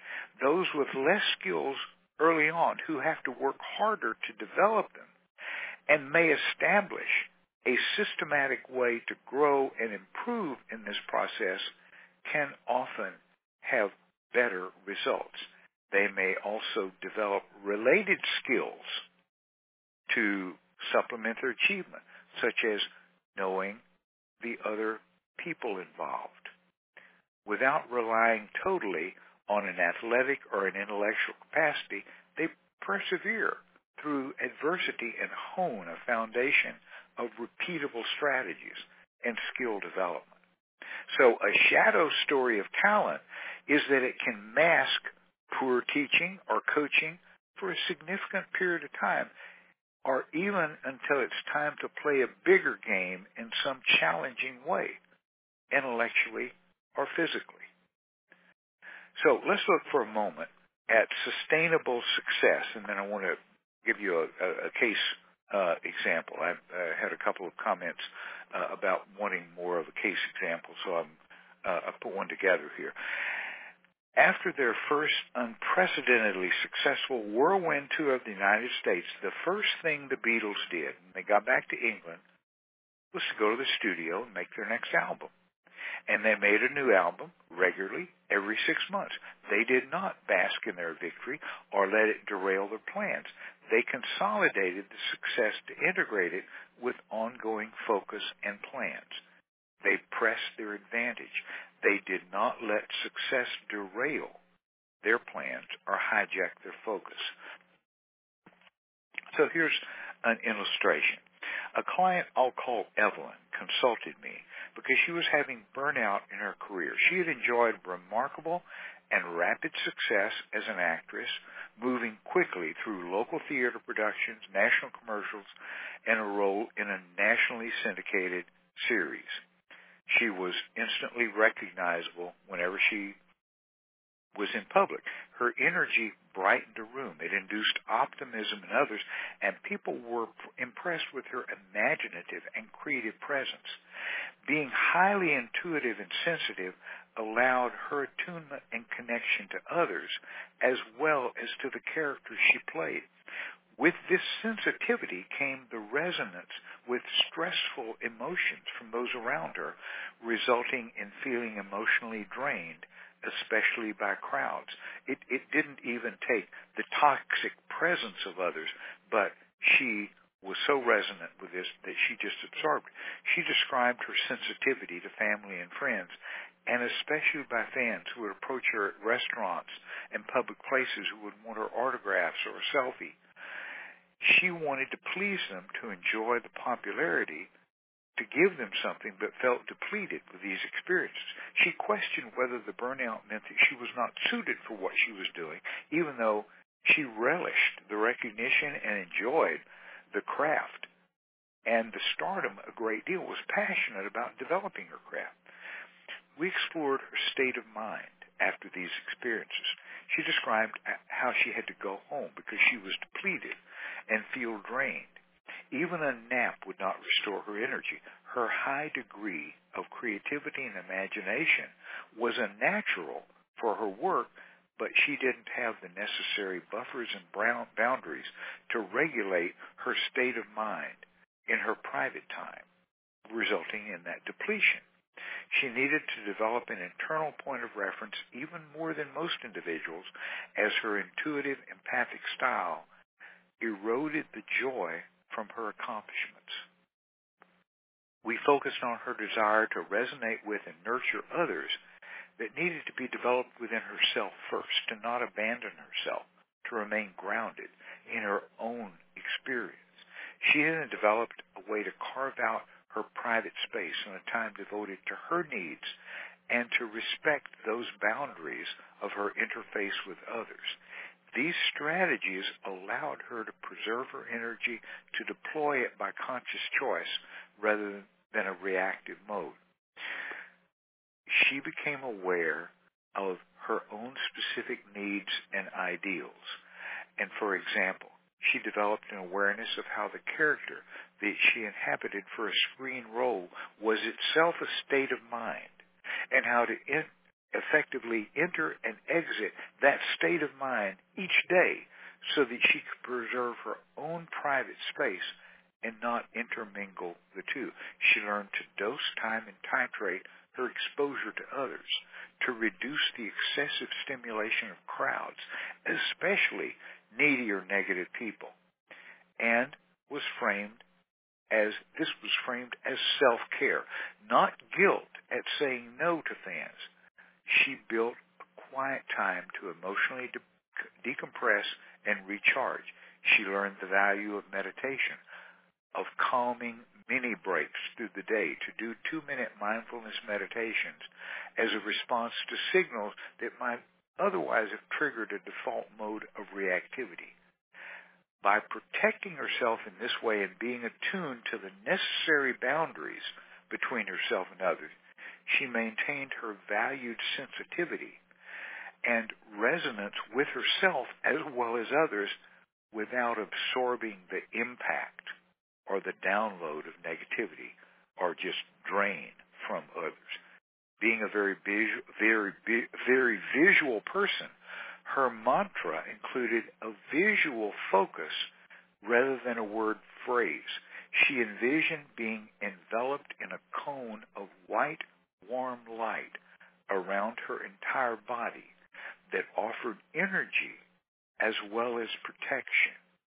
those with less skills early on who have to work harder to develop them and may establish a systematic way to grow and improve in this process can often have better results. They may also develop related skills to supplement their achievement, such as knowing the other people involved, without relying totally on an athletic or an intellectual capacity. They persevere through adversity and hone a foundation of repeatable strategies and skill development. So a shadow story of talent is that it can mask poor teaching or coaching for a significant period of time, or even until it's time to play a bigger game in some challenging way, intellectually or physically. So let's look for a moment at sustainable success, and then I want to give you a, a, a case uh, example. I uh, had a couple of comments uh, about wanting more of a case example, so I'm, uh, I put one together here. After their first unprecedentedly successful whirlwind tour of the United States, the first thing the Beatles did when they got back to England was to go to the studio and make their next album. And they made a new album regularly every six months. They did not bask in their victory or let it derail their plans. They consolidated the success to integrate it with ongoing focus and plans. They pressed their advantage. They did not let success derail their plans or hijack their focus. So here's an illustration. A client I'll call Evelyn consulted me because she was having burnout in her career. She had enjoyed remarkable and rapid success as an actress, moving quickly through local theater productions, national commercials, and a role in a nationally syndicated series. She was instantly recognizable whenever she was in public. Her energy brightened a room. It induced optimism in others, and people were impressed with her imaginative and creative presence. Being highly intuitive and sensitive allowed her attunement and connection to others, as well as to the characters she played. With this sensitivity came the resonance with stressful emotions from those around her, resulting in feeling emotionally drained, especially by crowds. It, it didn't even take the toxic presence of others, but she was so resonant with this that she just absorbed it. She described her sensitivity to family and friends, and especially by fans who would approach her at restaurants and public places who would want her autographs or a selfie. She wanted to please them, to enjoy the popularity, to give them something, but felt depleted with these experiences. She questioned whether the burnout meant that she was not suited for what she was doing, even though she relished the recognition and enjoyed the craft and the stardom a great deal, was passionate about developing her craft. We explored her state of mind after these experiences. She described how she had to go home because she was depleted and feel drained. Even a nap would not restore her energy. Her high degree of creativity and imagination was a natural for her work, but she didn't have the necessary buffers and boundaries to regulate her state of mind in her private time, resulting in that depletion. She needed to develop an internal point of reference even more than most individuals, as her intuitive, empathic style eroded the joy from her accomplishments. We focused on her desire to resonate with and nurture others that needed to be developed within herself first, to not abandon herself, to remain grounded in her own experience. She then developed a way to carve out her private space and a time devoted to her needs and to respect those boundaries of her interface with others. These strategies allowed her to preserve her energy, to deploy it by conscious choice rather than a reactive mode. She became aware of her own specific needs and ideals. And for example, she developed an awareness of how the character that she inhabited for a screen role was itself a state of mind, and how to in, effectively enter and exit that state of mind each day so that she could preserve her own private space and not intermingle the two. She learned to dose, time, and titrate her exposure to others to reduce the excessive stimulation of crowds, especially needy or negative people, and was framed as, this was framed as self-care, not guilt at saying no to fans. She built a quiet time to emotionally de- decompress and recharge. She learned the value of meditation, of calming mini breaks through the day to do two-minute mindfulness meditations as a response to signals that might otherwise have triggered a default mode of reactivity. By protecting herself in this way and being attuned to the necessary boundaries between herself and others, she maintained her valued sensitivity and resonance with herself as well as others without absorbing the impact or the download of negativity or just drain from others. Being a very visual, very, very visual person, her mantra included a visual focus rather than a word phrase. She envisioned being enveloped in a cone of white, warm light around her entire body that offered energy as well as protection.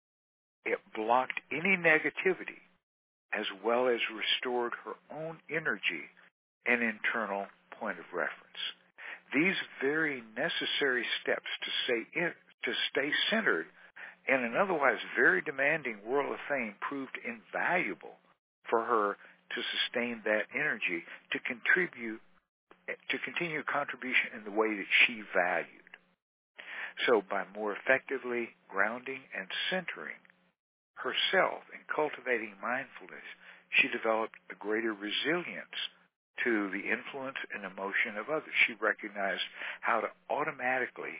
It blocked any negativity as well as restored her own energy and internal point of reference. These very necessary steps to stay in, to stay centered in an otherwise very demanding world of fame proved invaluable for her to sustain that energy, to contribute, to continue contribution in the way that she valued. So by more effectively grounding and centering herself and cultivating mindfulness, she developed a greater resilience to the influence and emotion of others. She recognized how to automatically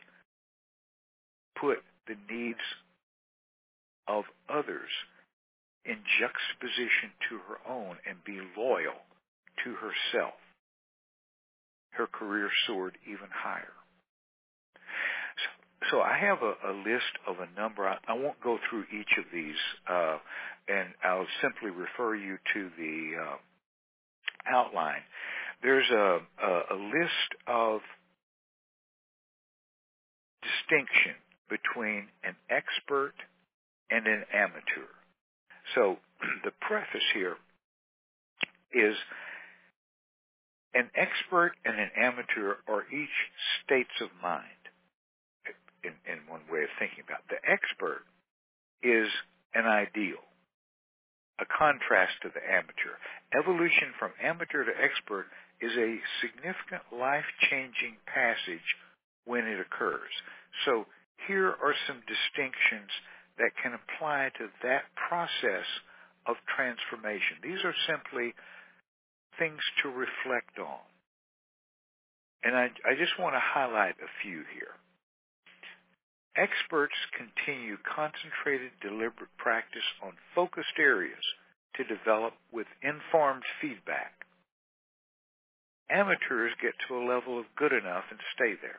put the needs of others in juxtaposition to her own and be loyal to herself. Her career soared even higher. So, so I have a, a list of a number. I, I won't go through each of these, uh, and I'll simply refer you to the uh, outline. There's a, a, a list of distinction between an expert and an amateur. So the preface here is an expert and an amateur are each states of mind in, in one way of thinking about it. The expert is an ideal, a contrast to the amateur. Evolution from amateur to expert is a significant life-changing passage when it occurs. So here are some distinctions that can apply to that process of transformation. These are simply things to reflect on. And I, I just want to highlight a few here. Experts continue concentrated, deliberate practice on focused areas to develop with informed feedback. Amateurs get to a level of good enough and stay there.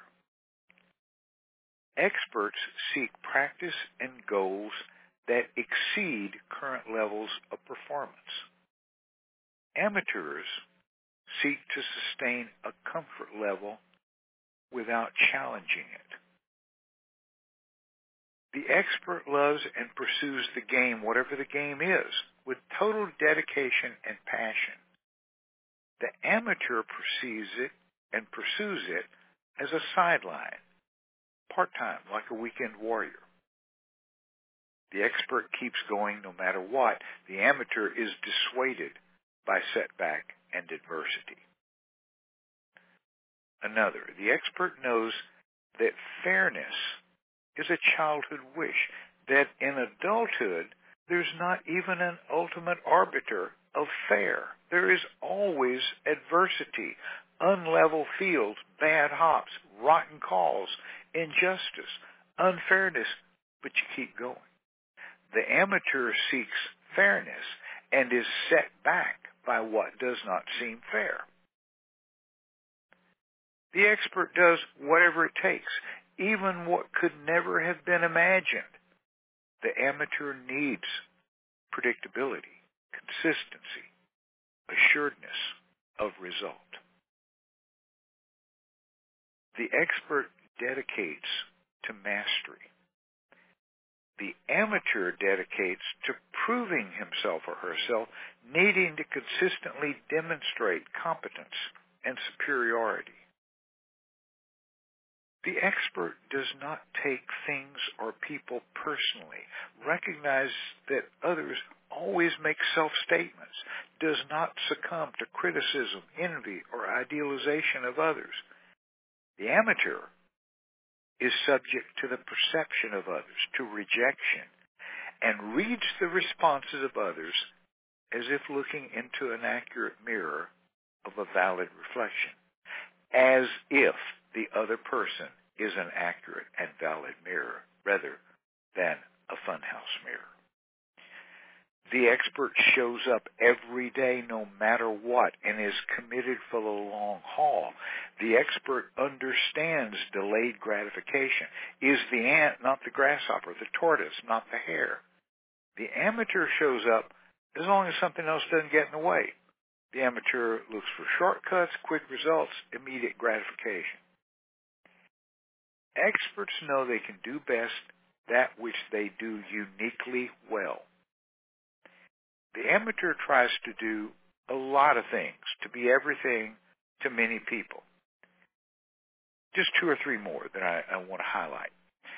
Experts seek practice and goals that exceed current levels of performance. Amateurs seek to sustain a comfort level without challenging it. The expert loves and pursues the game, whatever the game is, with total dedication and passion. The amateur perceives it and pursues it as a sideline, part-time, like a weekend warrior. The expert keeps going no matter what. The amateur is dissuaded by setback and adversity. Another, the expert knows that fairness is a childhood wish, that in adulthood there's not even an ultimate arbiter of fair. There is always adversity, unlevel fields, bad hops, rotten calls, injustice, unfairness, but you keep going. The amateur seeks fairness and is set back by what does not seem fair. The expert does whatever it takes, even what could never have been imagined. The amateur needs predictability, consistency, assuredness of result. The expert dedicates to mastery. The amateur dedicates to proving himself or herself, needing to consistently demonstrate competence and superiority. The expert does not take things or people personally, recognize that others always make self-statements, does not succumb to criticism, envy, or idealization of others. The amateur is subject to the perception of others, to rejection, and reads the responses of others as if looking into an accurate mirror of a valid reflection, as if the other person is an accurate and valid mirror rather than a funhouse mirror. The expert shows up every day no matter what and is committed for the long haul. The expert understands delayed gratification, is the ant, not the grasshopper, the tortoise, not the hare. The amateur shows up as long as something else doesn't get in the way. The amateur looks for shortcuts, quick results, immediate gratification. Experts know they can do best that which they do uniquely well. The amateur tries to do a lot of things, to be everything to many people. Just two or three more that I, I want to highlight.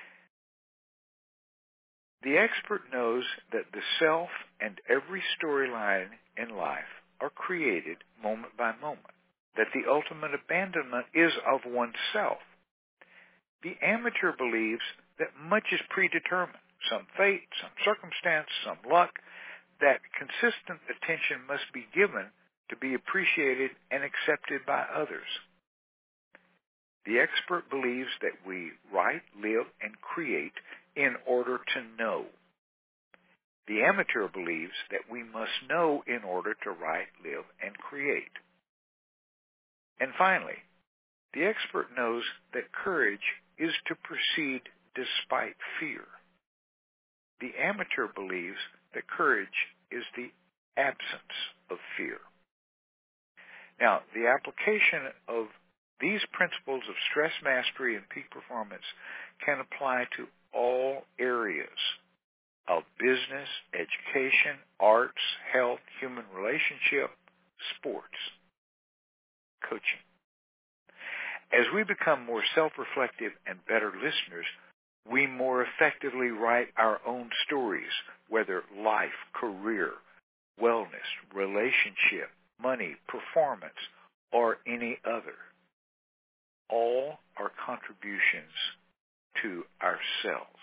The expert knows that the self and every storyline in life are created moment by moment, that the ultimate abandonment is of oneself. The amateur believes that much is predetermined, some fate, some circumstance, some luck, that consistent attention must be given to be appreciated and accepted by others. The expert believes that we write, live, and create in order to know. The amateur believes that we must know in order to write, live, and create. And finally, the expert knows that courage is to proceed despite fear. The amateur believes that courage is the absence of fear. Now, the application of these principles of stress mastery and peak performance can apply to all areas of business, education, arts, health, human relationship, sports, coaching. As we become more self-reflective and better listeners, we more effectively write our own stories, whether life, career, wellness, relationship, money, performance, or any other. All are contributions to ourselves.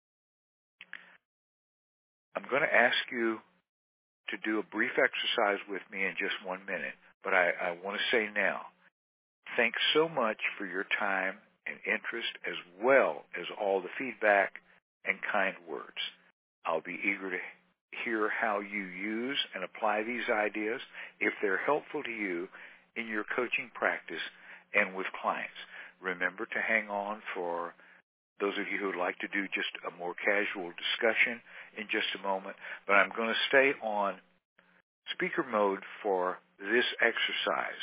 I'm going to ask you to do a brief exercise with me in just one minute, but I, I want to say now, thanks so much for your time and interest, as well as all the feedback and kind words. I'll be eager to hear how you use and apply these ideas, if they're helpful to you in your coaching practice and with clients. Remember to hang on for those of you who would like to do just a more casual discussion in just a moment, but I'm going to stay on speaker mode for this exercise.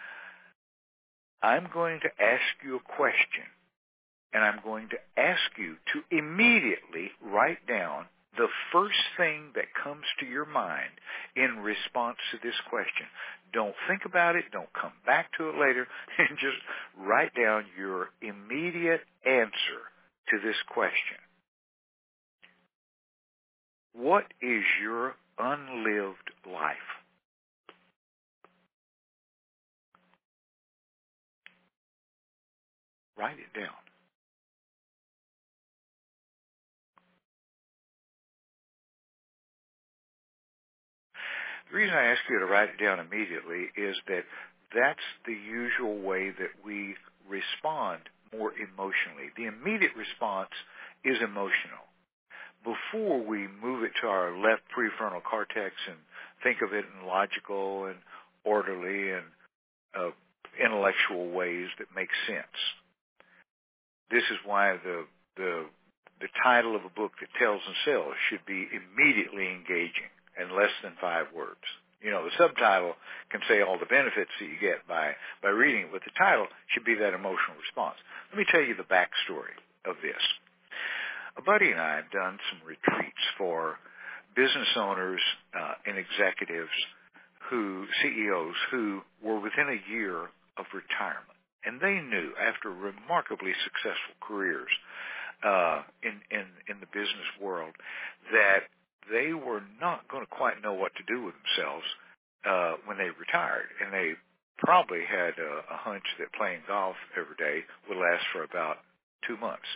I'm going to ask you a question, and I'm going to ask you to immediately write down the first thing that comes to your mind in response to this question. Don't think about it. Don't come back to it later. Just write down your immediate answer to this question. What is your unlived life? Write it down. The reason I ask you to write it down immediately is that that's the usual way that we respond more emotionally. The immediate response is emotional. Before we move it to our left prefrontal cortex and think of it in logical and orderly and uh, intellectual ways that make sense. This is why the the the title of a book that tells and sells should be immediately engaging and less than five words. You know, the subtitle can say all the benefits that you get by, by reading it, but the title should be that emotional response. Let me tell you the backstory of this. A buddy and I have done some retreats for business owners uh, and executives who, C E Os, who were within a year of retirement. And they knew, after remarkably successful careers uh, in, in, in the business world, that they were not going to quite know what to do with themselves uh, when they retired. And they probably had a, a hunch that playing golf every day would last for about two months.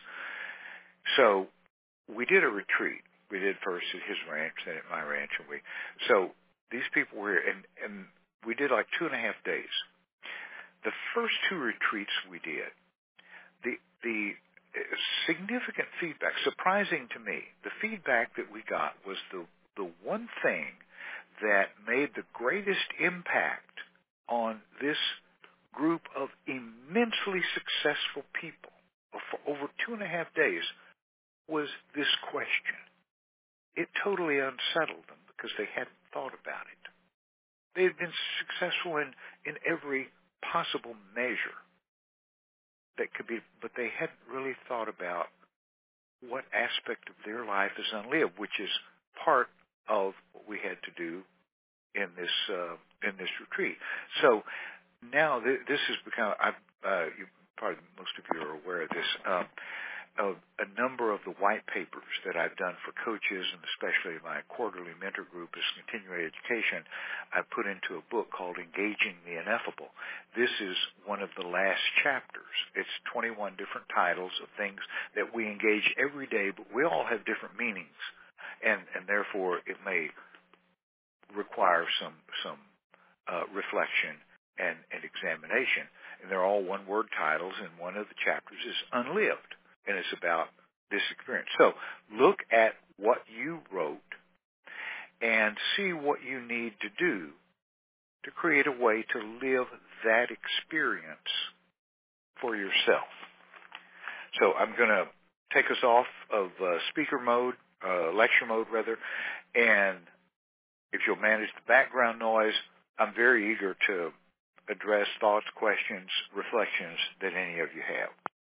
So we did a retreat. We did first at his ranch, then at my ranch. And we So these people were here, and, and we did like two and a half days. The first two retreats we did, the the significant feedback, surprising to me, the feedback that we got was the the one thing that made the greatest impact on this group of immensely successful people for over two and a half days was this question. It totally unsettled them because they hadn't thought about it. They had been successful in, in every possible measure that could be, but they hadn't really thought about what aspect of their life is unlived, which is part of what we had to do in this uh, in this retreat. So now th- this has become. I've, uh, you, probably most of you are aware of this. Um, A, a number of the white papers that I've done for coaches, and especially my quarterly mentor group is continuing education, I put into a book called Engaging the Ineffable. This is one of the last chapters. It's twenty-one different titles of things that we engage every day, but we all have different meanings, and, and therefore it may require some some uh, reflection and, and examination. And they're all one-word titles, and one of the chapters is Unlived. And it's about this experience. So look at what you wrote and see what you need to do to create a way to live that experience for yourself. So I'm going to take us off of uh, speaker mode, uh, lecture mode rather, and if you'll manage the background noise, I'm very eager to address thoughts, questions, reflections that any of you have.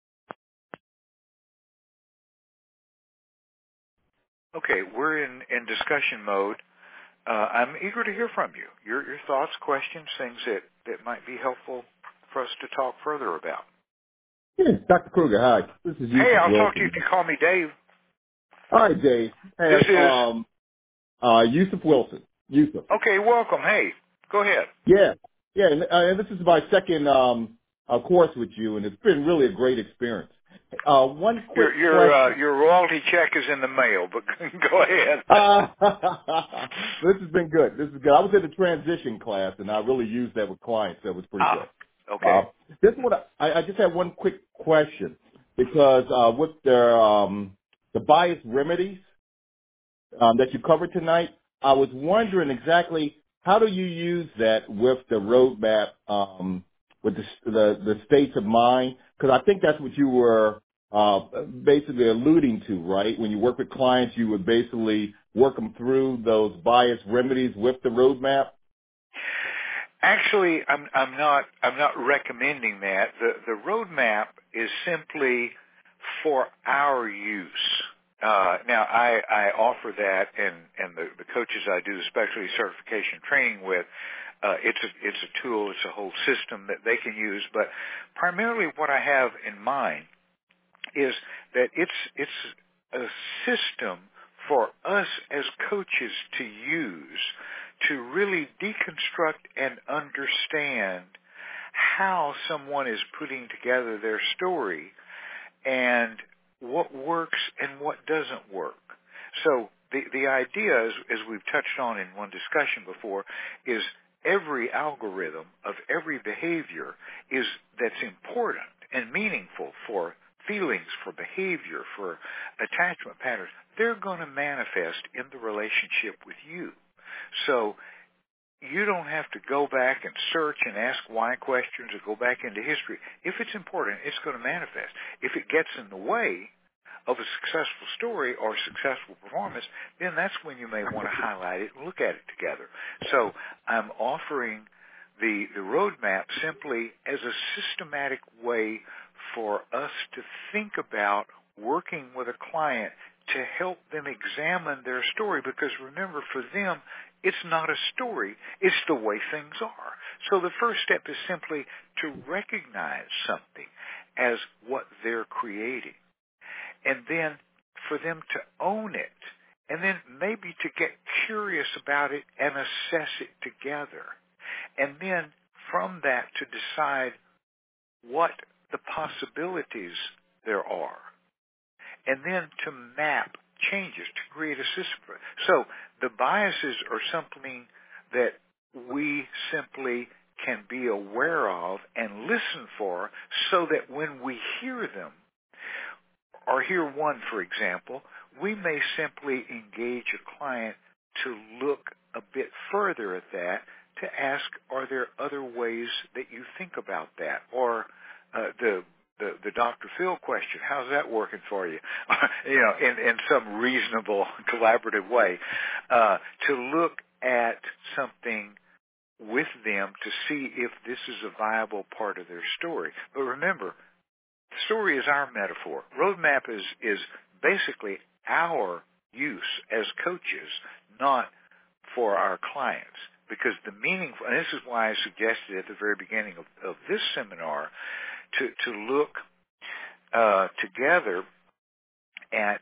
Okay, we're in, in discussion mode. Uh, I'm eager to hear from you. Your, your thoughts, questions, things that, that might be helpful for us to talk further about. Yes, Doctor Kruger, hi. This is Yusuf Hey, I'll Wilson. talk to you if you call me Dave. Hi, Dave. Hey, this is... Um, uh, Yusuf Wilson. Yusuf. Okay, welcome. Hey, go ahead. Yeah, yeah, and, uh, and this is my second um, uh, course with you, and it's been really a great experience. Uh, one quick your your, question. Uh, your royalty check is in the mail, but go ahead. Uh, this has been good. This is good. I was in the transition class, and I really used that with clients. That was pretty ah, good. Okay. Uh, this is what I, I just have one quick question, because uh, with the um, the bias remedies um, that you covered tonight, I was wondering exactly how do you use that with the roadmap, um, with the, the the states of mind? Because I think that's what you were uh, basically alluding to, right? When you work with clients, you would basically work them through those bias remedies with the roadmap. Actually, I'm, I'm not. I'm not recommending that. The the roadmap is simply for our use. Uh, now, I, I offer that, and, and the, the coaches I do, especially certification training with, uh, it's a it's a tool, it's a whole system that they can use. But primarily, what I have in mind is that it's it's a system for us as coaches to use to really deconstruct and understand how someone is putting together their story and what works and what doesn't work. So the the idea, is, as we've touched on in one discussion before, is every algorithm of every behavior is that's important and meaningful for feelings, for behavior, for attachment patterns. They're going to manifest in the relationship with you. So you don't have to go back and search and ask why questions or go back into history. If it's important, it's going to manifest. If it gets in the way of a successful story or successful performance, then that's when you may want to highlight it and look at it together. So I'm offering the, the roadmap simply as a systematic way for us to think about working with a client to help them examine their story, because remember, for them, it's not a story, it's the way things are. So the first step is simply to recognize something as what they're creating, and then for them to own it, and then maybe to get curious about it and assess it together. And then from that to decide what the possibilities there are. And then to map changes, to create a system. So the biases are something that we simply can be aware of and listen for, so that when we hear them, or hear one, for example, we may simply engage a client to look a bit further at that, to ask, are there other ways that you think about that? Or uh, the The, the Doctor Phil question, how's that working for you? you know, in, in some reasonable, collaborative way, uh, to look at something with them to see if this is a viable part of their story. But remember, the story is our metaphor. Roadmap is, is basically our use as coaches, not for our clients. Because the meaning, and this is why I suggested at the very beginning of, of this seminar, to, to look uh, together at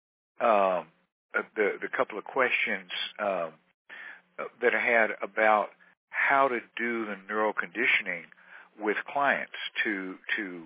um, the, the couple of questions um, that I had about how to do the neuroconditioning with clients, to to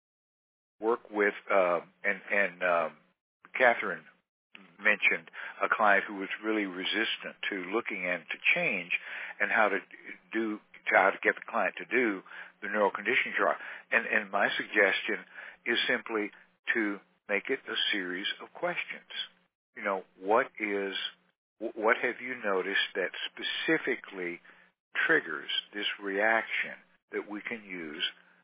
work with, uh, and, and um, Catherine mentioned a client who was really resistant to looking into change, and how to do how to get the client to do the neuroconditioning chart. And, and my suggestion is simply to make it a series of questions. You know, what is, what have you noticed that specifically triggers this reaction that we can use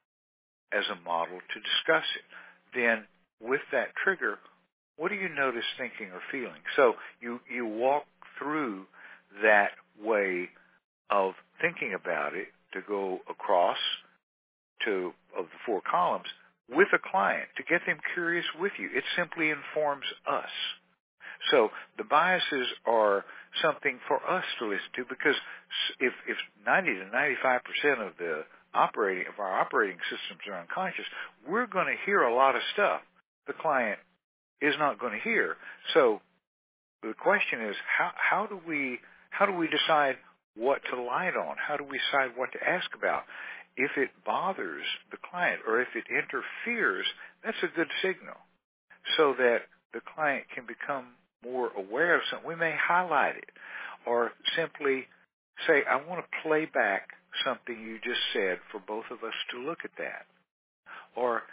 as a model to discuss it? Then with that trigger, what do you notice thinking or feeling? So you, you walk through that way of thinking about it to go across to of the four columns with a client to get them curious with you. It simply informs us. So the biases are something for us to listen to, because if, if ninety to ninety-five percent of the operating of our operating systems are unconscious, we're going to hear a lot of stuff the client is not going to hear. So the question is, how, how do we how do we decide what to light on? How do we decide what to ask about? If it bothers the client or if it interferes, that's a good signal, so that the client can become more aware of something. We may highlight it, or simply say, I want to play back something you just said for both of us to look at that. Or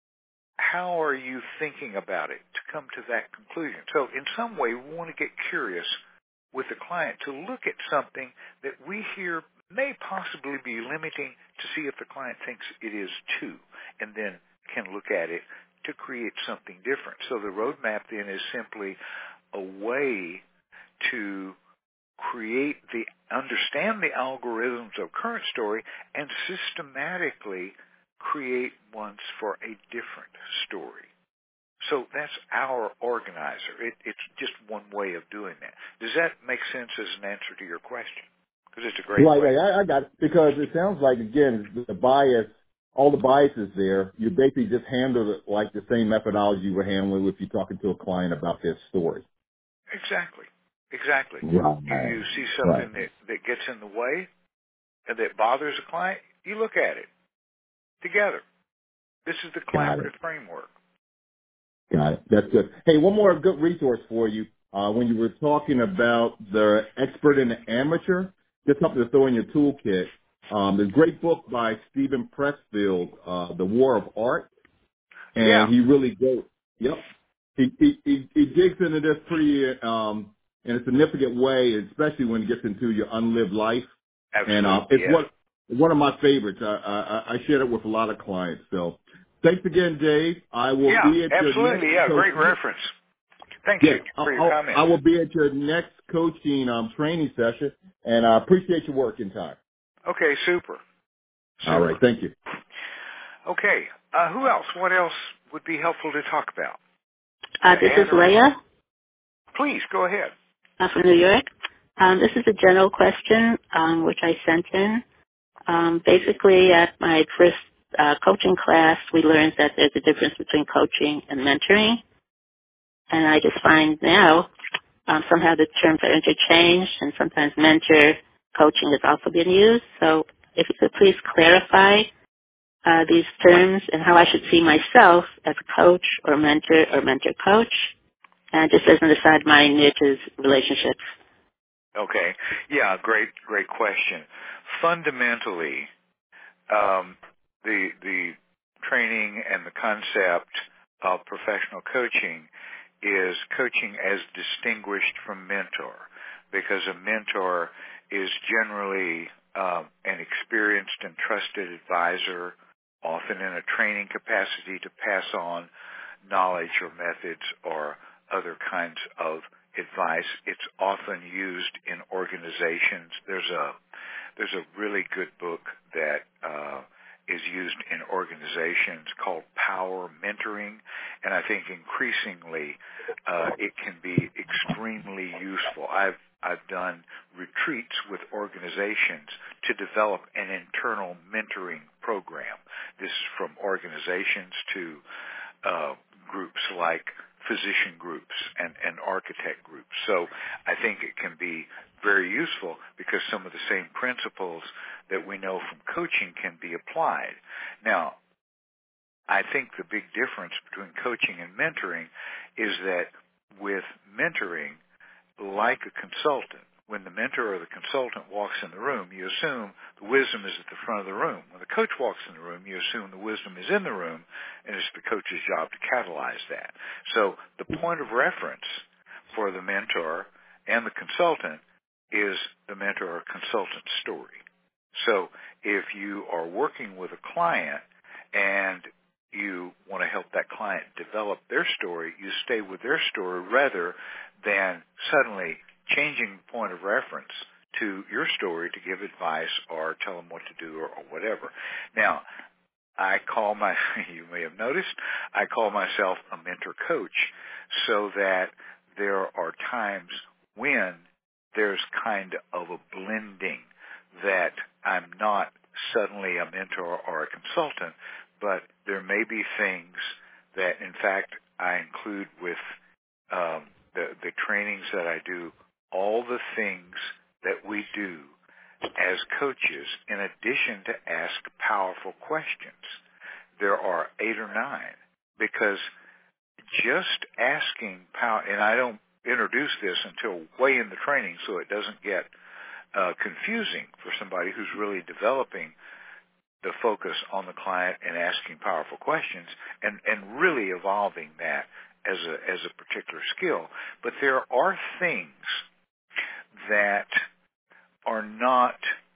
how are you thinking about it to come to that conclusion? So in some way, we want to get curious with the client to look at something that we hear may possibly be limiting, to see if the client thinks it is too, and then can look at it to create something different. So the roadmap then is simply a way to create the, understand the algorithms of current story and systematically create ones for a different story. So that's our organizer. It, it's just one way of doing that. Does that make sense as an answer to your question? Because it's a great right, way. Right, I, I got it. Because it sounds like, again, the bias, all the biases there, you basically just handle it like the same methodology you were handling if you're talking to a client about their story. Exactly. Exactly. Right. You, you see something right. that, that gets in the way and that bothers a client, you look at it together. This is the collaborative framework. Got it. That's good. Hey, one more good resource for you. Uh, when you were talking about the expert and the amateur, just something to throw in your toolkit. Um, there's a great book by Stephen Pressfield, uh, The War of Art. And yeah. he really goes, yep. He, he, he, he digs into this pretty, um, in a significant way, especially when it gets into your unlived life. Absolutely. And uh, it's yeah. one one of my favorites. I, I, I share it with a lot of clients. So thanks again, Dave. I will Yeah, be at your absolutely. next Yeah, coach- great reference. Thank Yes, you I'll, for your I'll, comments. I will be at your next coaching um, training session, and I appreciate your work in time. Okay, super. Super. All right, thank you. Okay, uh, who else? What else would be helpful to talk about? Uh, this is Leah. Please, go ahead. Uh, from New York. Um, this is a general question um, which I sent in. Um, basically, at my first uh, coaching class, we learned that there's a difference between coaching and mentoring. And I just find now um, somehow the terms are interchanged, and sometimes mentor coaching is also being used. So if you could please clarify uh, these terms and how I should see myself as a coach or mentor or mentor coach. And just as an aside, my niche is relationships. Okay. Yeah, great, great question. Fundamentally, um, the the training and the concept of professional coaching is coaching as distinguished from mentor, because a mentor is generally um, an experienced and trusted advisor, often in a training capacity to pass on knowledge or methods or other kinds of advice. It's often used in organizations. There's a there's a really good book that uh, is used in organizations called Power Mentoring, and I think increasingly uh, it can be extremely useful. I've I've done retreats with organizations to develop an internal mentoring program. This is from organizations to uh, groups like physician groups and, and architect groups. So I think it can be very useful because some of the same principles that we know from coaching can be applied. Now, I think the big difference between coaching and mentoring is that with mentoring, like a consultant, when the mentor or the consultant walks in the room, you assume the wisdom is at the front of the room. When the coach walks in the room, you assume the wisdom is in the room, and it's the coach's job to catalyze that. So the point of reference for the mentor and the consultant is the mentor or consultant story. So if you are working with a client and you want to help that client develop their story, you stay with their story rather than suddenly changing the point of reference to your story to give advice or tell them what to do or, or whatever. Now, I call my, you may have noticed, I call myself a mentor coach so that there are times when there's kind of a blending, that I'm not suddenly a mentor or a consultant, but there may be things that, in fact, I include with um, the, the trainings that I do, all the things that we do as coaches in addition to ask powerful questions. There are eight or nine, because just asking power, and I don't introduce this until way in the training so it doesn't get uh, confusing for somebody who's really developing the focus on the client and asking powerful questions and, and really evolving that as a as a particular skill. But there are things that are not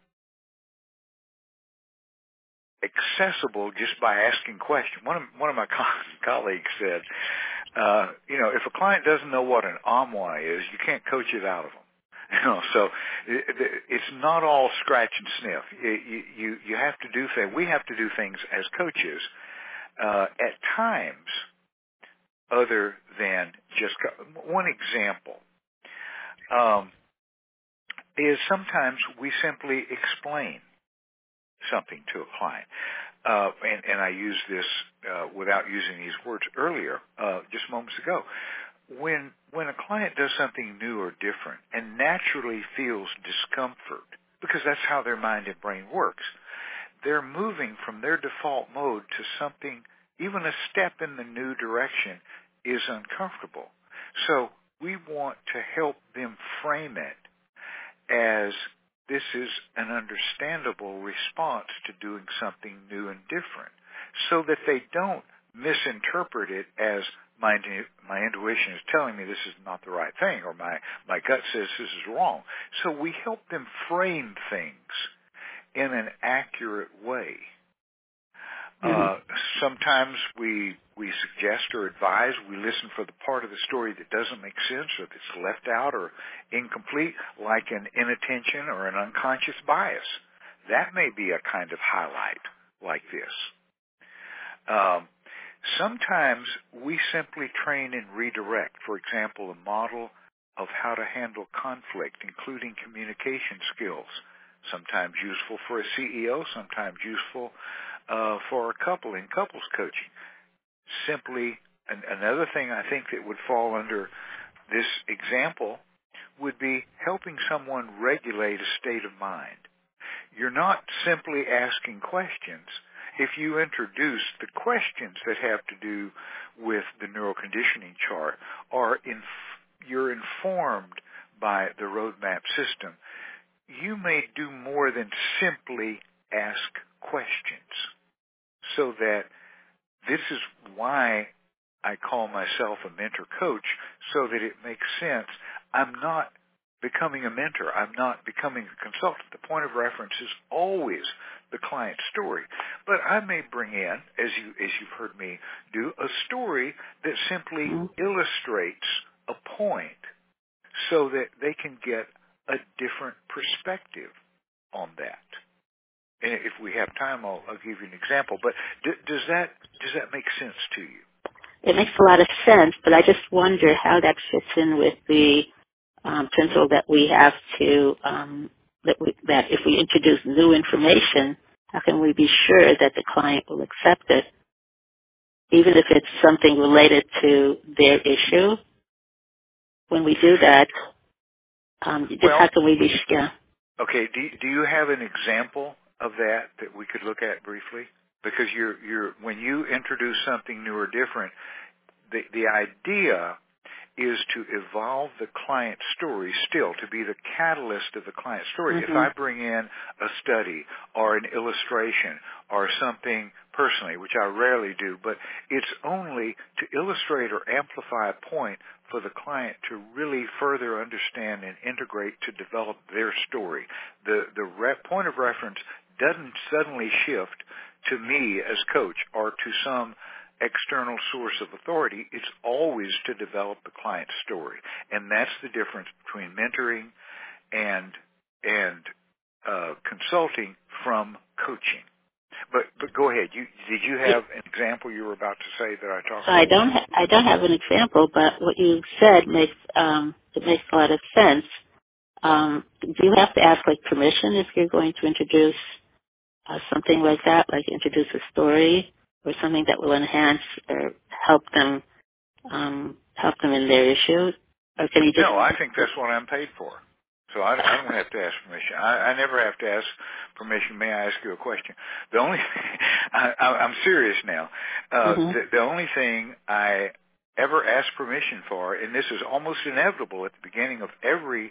accessible just by asking questions. One of one of my co- colleagues said, uh, you know, if a client doesn't know what an amwa is, you can't coach it out of them. You know, so it, it's not all scratch and sniff. You, you you have to do things. We have to do things as coaches uh, at times other than just co- one example um, is sometimes we simply explain something to a client. Uh, and, and I used this uh, without using these words earlier, uh, just moments ago. When when a client does something new or different and naturally feels discomfort, because that's how their mind and brain works, they're moving from their default mode to something, even a step in the new direction is uncomfortable. So we want to help them frame it as this is an understandable response to doing something new and different, so that they don't misinterpret it as my my intuition is telling me this is not the right thing, or my my gut says this is wrong. So we help them frame things in an accurate way. Mm-hmm. Uh, sometimes we we suggest or advise, we listen for the part of the story that doesn't make sense or that's left out or incomplete, like an inattention or an unconscious bias. That may be a kind of highlight like this. Um, sometimes we simply train and redirect, for example, a model of how to handle conflict, including communication skills, sometimes useful for a C E O, sometimes useful Uh, for a couple in couples coaching. Simply, an, another thing I think that would fall under this example would be helping someone regulate a state of mind. You're not simply asking questions. If you introduce the questions that have to do with the neuroconditioning chart, or inf- you're informed by the roadmap system, you may do more than simply ask questions. So that this is why I call myself a mentor coach, so that it makes sense. I'm not becoming a mentor. I'm not becoming a consultant. The point of reference is always the client story. But I may bring in, as you as you've heard me do, a story that simply Mm-hmm. illustrates a point so that they can get a different perspective on that. And if we have time, I'll, I'll give you an example. But d- does that does that make sense to you? It makes a lot of sense, but I just wonder how that fits in with the um, principle that we have to um, that we, that if we introduce new information, how can we be sure that the client will accept it, even if it's something related to their issue? When we do that, um, just Well, how can we be yeah? okay. Do do you have an example of that that we could look at briefly? Because you're you're when you introduce something new or different, the the idea is to evolve the client story still, to be the catalyst of the client story. Mm-hmm. If I bring in a study or an illustration or something personally, which I rarely do, but it's only to illustrate or amplify a point for the client to really further understand and integrate to develop their story. The, the re- point of reference doesn't suddenly shift to me as coach or to some external source of authority. It's always to develop the client's story, and that's the difference between mentoring and and uh, consulting from coaching. But but go ahead. You did you have an example you were about to say that I talked So I about? don't ha- I don't have an example, but what you said makes um, it makes a lot of sense. Um, do you have to ask like permission if you're going to introduce uh, something like that, like introduce a story or something that will enhance or help them um, help them in their issue? Or can you just No, I think that's what I'm paid for. So I, I don't have to ask permission. I, I never have to ask permission. May I ask you a question? The only I, I, I'm serious now. Uh, mm-hmm. the, the only thing I ever ask permission for, and this is almost inevitable at the beginning of every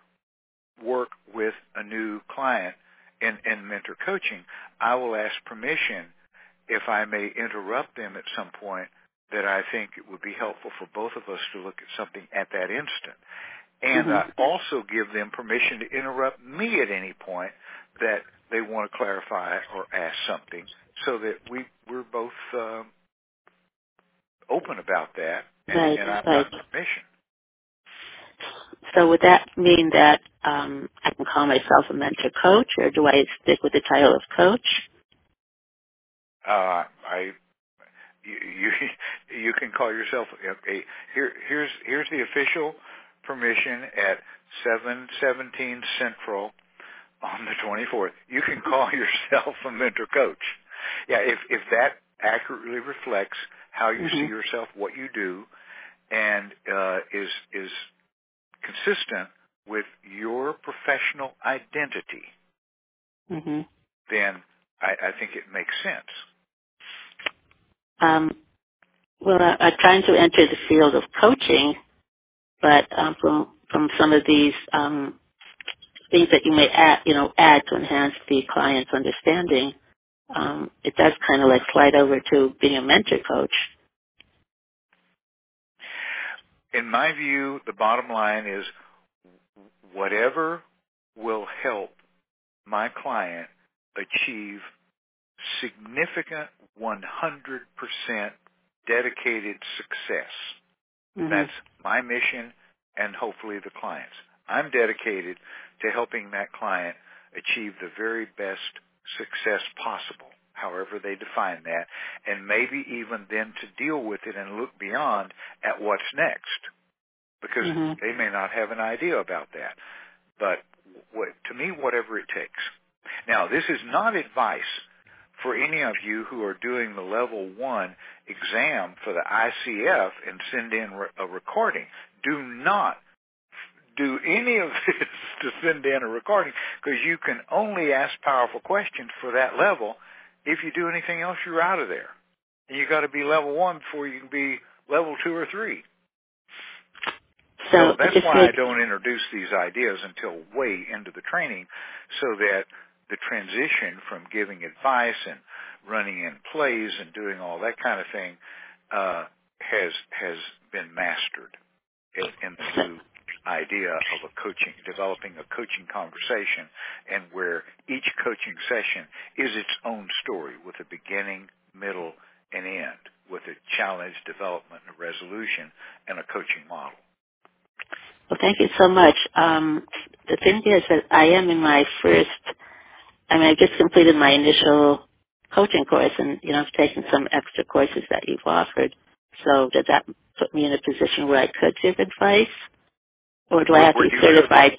work with a new client in, in mentor coaching, I will ask permission if I may interrupt them at some point that I think it would be helpful for both of us to look at something at that instant. And Mm-hmm. I also give them permission to interrupt me at any point that they want to clarify or ask something, so that we, we're both uh, open about that, and, Right, and I've right. gotten permission. So would that mean that um, I can call myself a mentor coach, or do I stick with the title of coach? Uh, I you, you you can call yourself a here here's here's the official permission at seven seventeen Central on the twenty-fourth. You can call yourself a mentor coach. Yeah, if if that accurately reflects how you Mm-hmm. see yourself, what you do, and uh, is is consistent with your professional identity, Mm-hmm. then I, I think it makes sense. Um, well, I, I'm trying to enter the field of coaching, but um, from from some of these um, things that you may add, you know, add to enhance the client's understanding, um, it does kind of like slide over to being a mentor coach. in my view, the bottom line is whatever will help my client achieve significant one hundred percent dedicated success. Mm-hmm. That's my mission and hopefully the client's. I'm dedicated to helping that client achieve the very best success possible, however they define that, and maybe even then to deal with it and look beyond at what's next, because mm-hmm. they may not have an idea about that. But what, to me, whatever it takes. Now, this is not advice for any of you who are doing the level one exam for the I C F and send in a recording. Do not do any of this to send in a recording, because you can only ask powerful questions for that level. If you do anything else, you're out of there. And you got to be level one before you can be level two or three. So, so that's why I don't introduce these ideas until way into the training, so that the transition from giving advice and running in plays and doing all that kind of thing uh, has has been mastered in, in the new idea of a coaching, developing a coaching conversation, and where each coaching session is its own story with a beginning, middle, and end, with a challenge, development, and resolution, and a coaching model. Well, thank you so much. Um, the thing is that I am in my first, I mean, I just completed my initial coaching course, and, you know, I've taken some extra courses that you've offered. So does that put me in a position where I could give advice? Or do I have to be certified?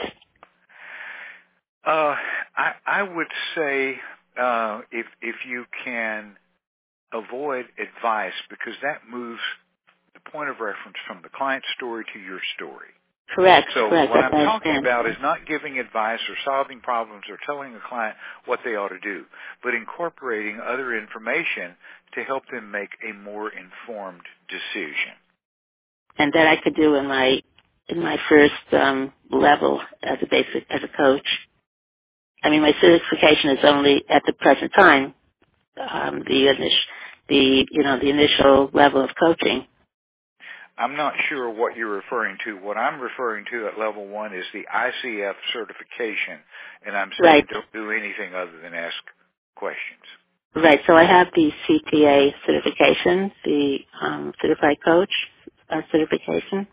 Uh, I, I would say uh, if if you can avoid advice, because that moves the point of reference from the client's story to your story. Correct. So correct, what I'm talking about is not giving advice or solving problems or telling a client what they ought to do, but incorporating other information to help them make a more informed decision. And that I could do in my in my first um, level as a basic as a coach. I mean, my certification is only at the present time um, the initial the you know the initial level of coaching. I'm not sure what you're referring to. What I'm referring to at level one is the I C F certification, and I'm saying right. don't do anything other than ask questions. Right. So I have the C T A certification, the um, certified coach uh, certification.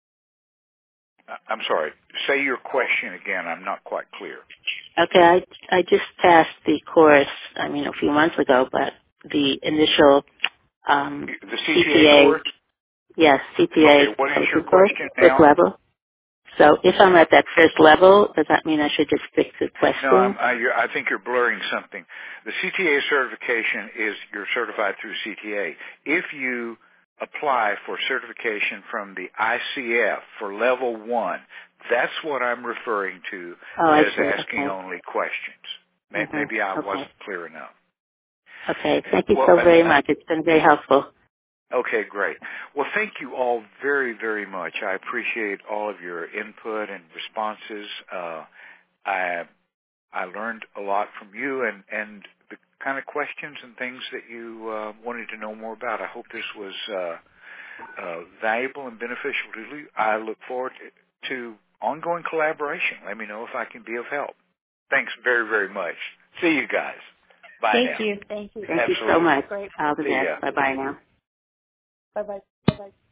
I'm sorry. Say your question again. I'm not quite clear. Okay, I I just passed the course. I mean, a few months ago, but the initial um, the C T A, C T A course. Yes, C T A. Okay. What is your question course, now? First level. So if I'm at that first level, does that mean I should just stick to questions? No, I'm, I, you're, I think you're blurring something. The C T A certification is you're certified through C T A. If you apply for certification from the I C F for level one, that's what I'm referring to oh, as I see. asking Okay. only questions. Mm-hmm. Maybe I okay. wasn't clear enough. Okay. Thank you well, so very uh, much. It's been very helpful. Okay, great. Well, thank you all very, very much. I appreciate all of your input and responses. Uh, I I learned a lot from you and, and the kind of questions and things that you uh, wanted to know more about. I hope this was uh, uh, valuable and beneficial to you. I look forward to ongoing collaboration. Let me know if I can be of help. Thanks very, very much. See you guys. Bye Thank now. you. Thank you. Thank Absolutely. you so much. Great. All the See ya. best. Bye-bye now. Bye-bye. Bye-bye.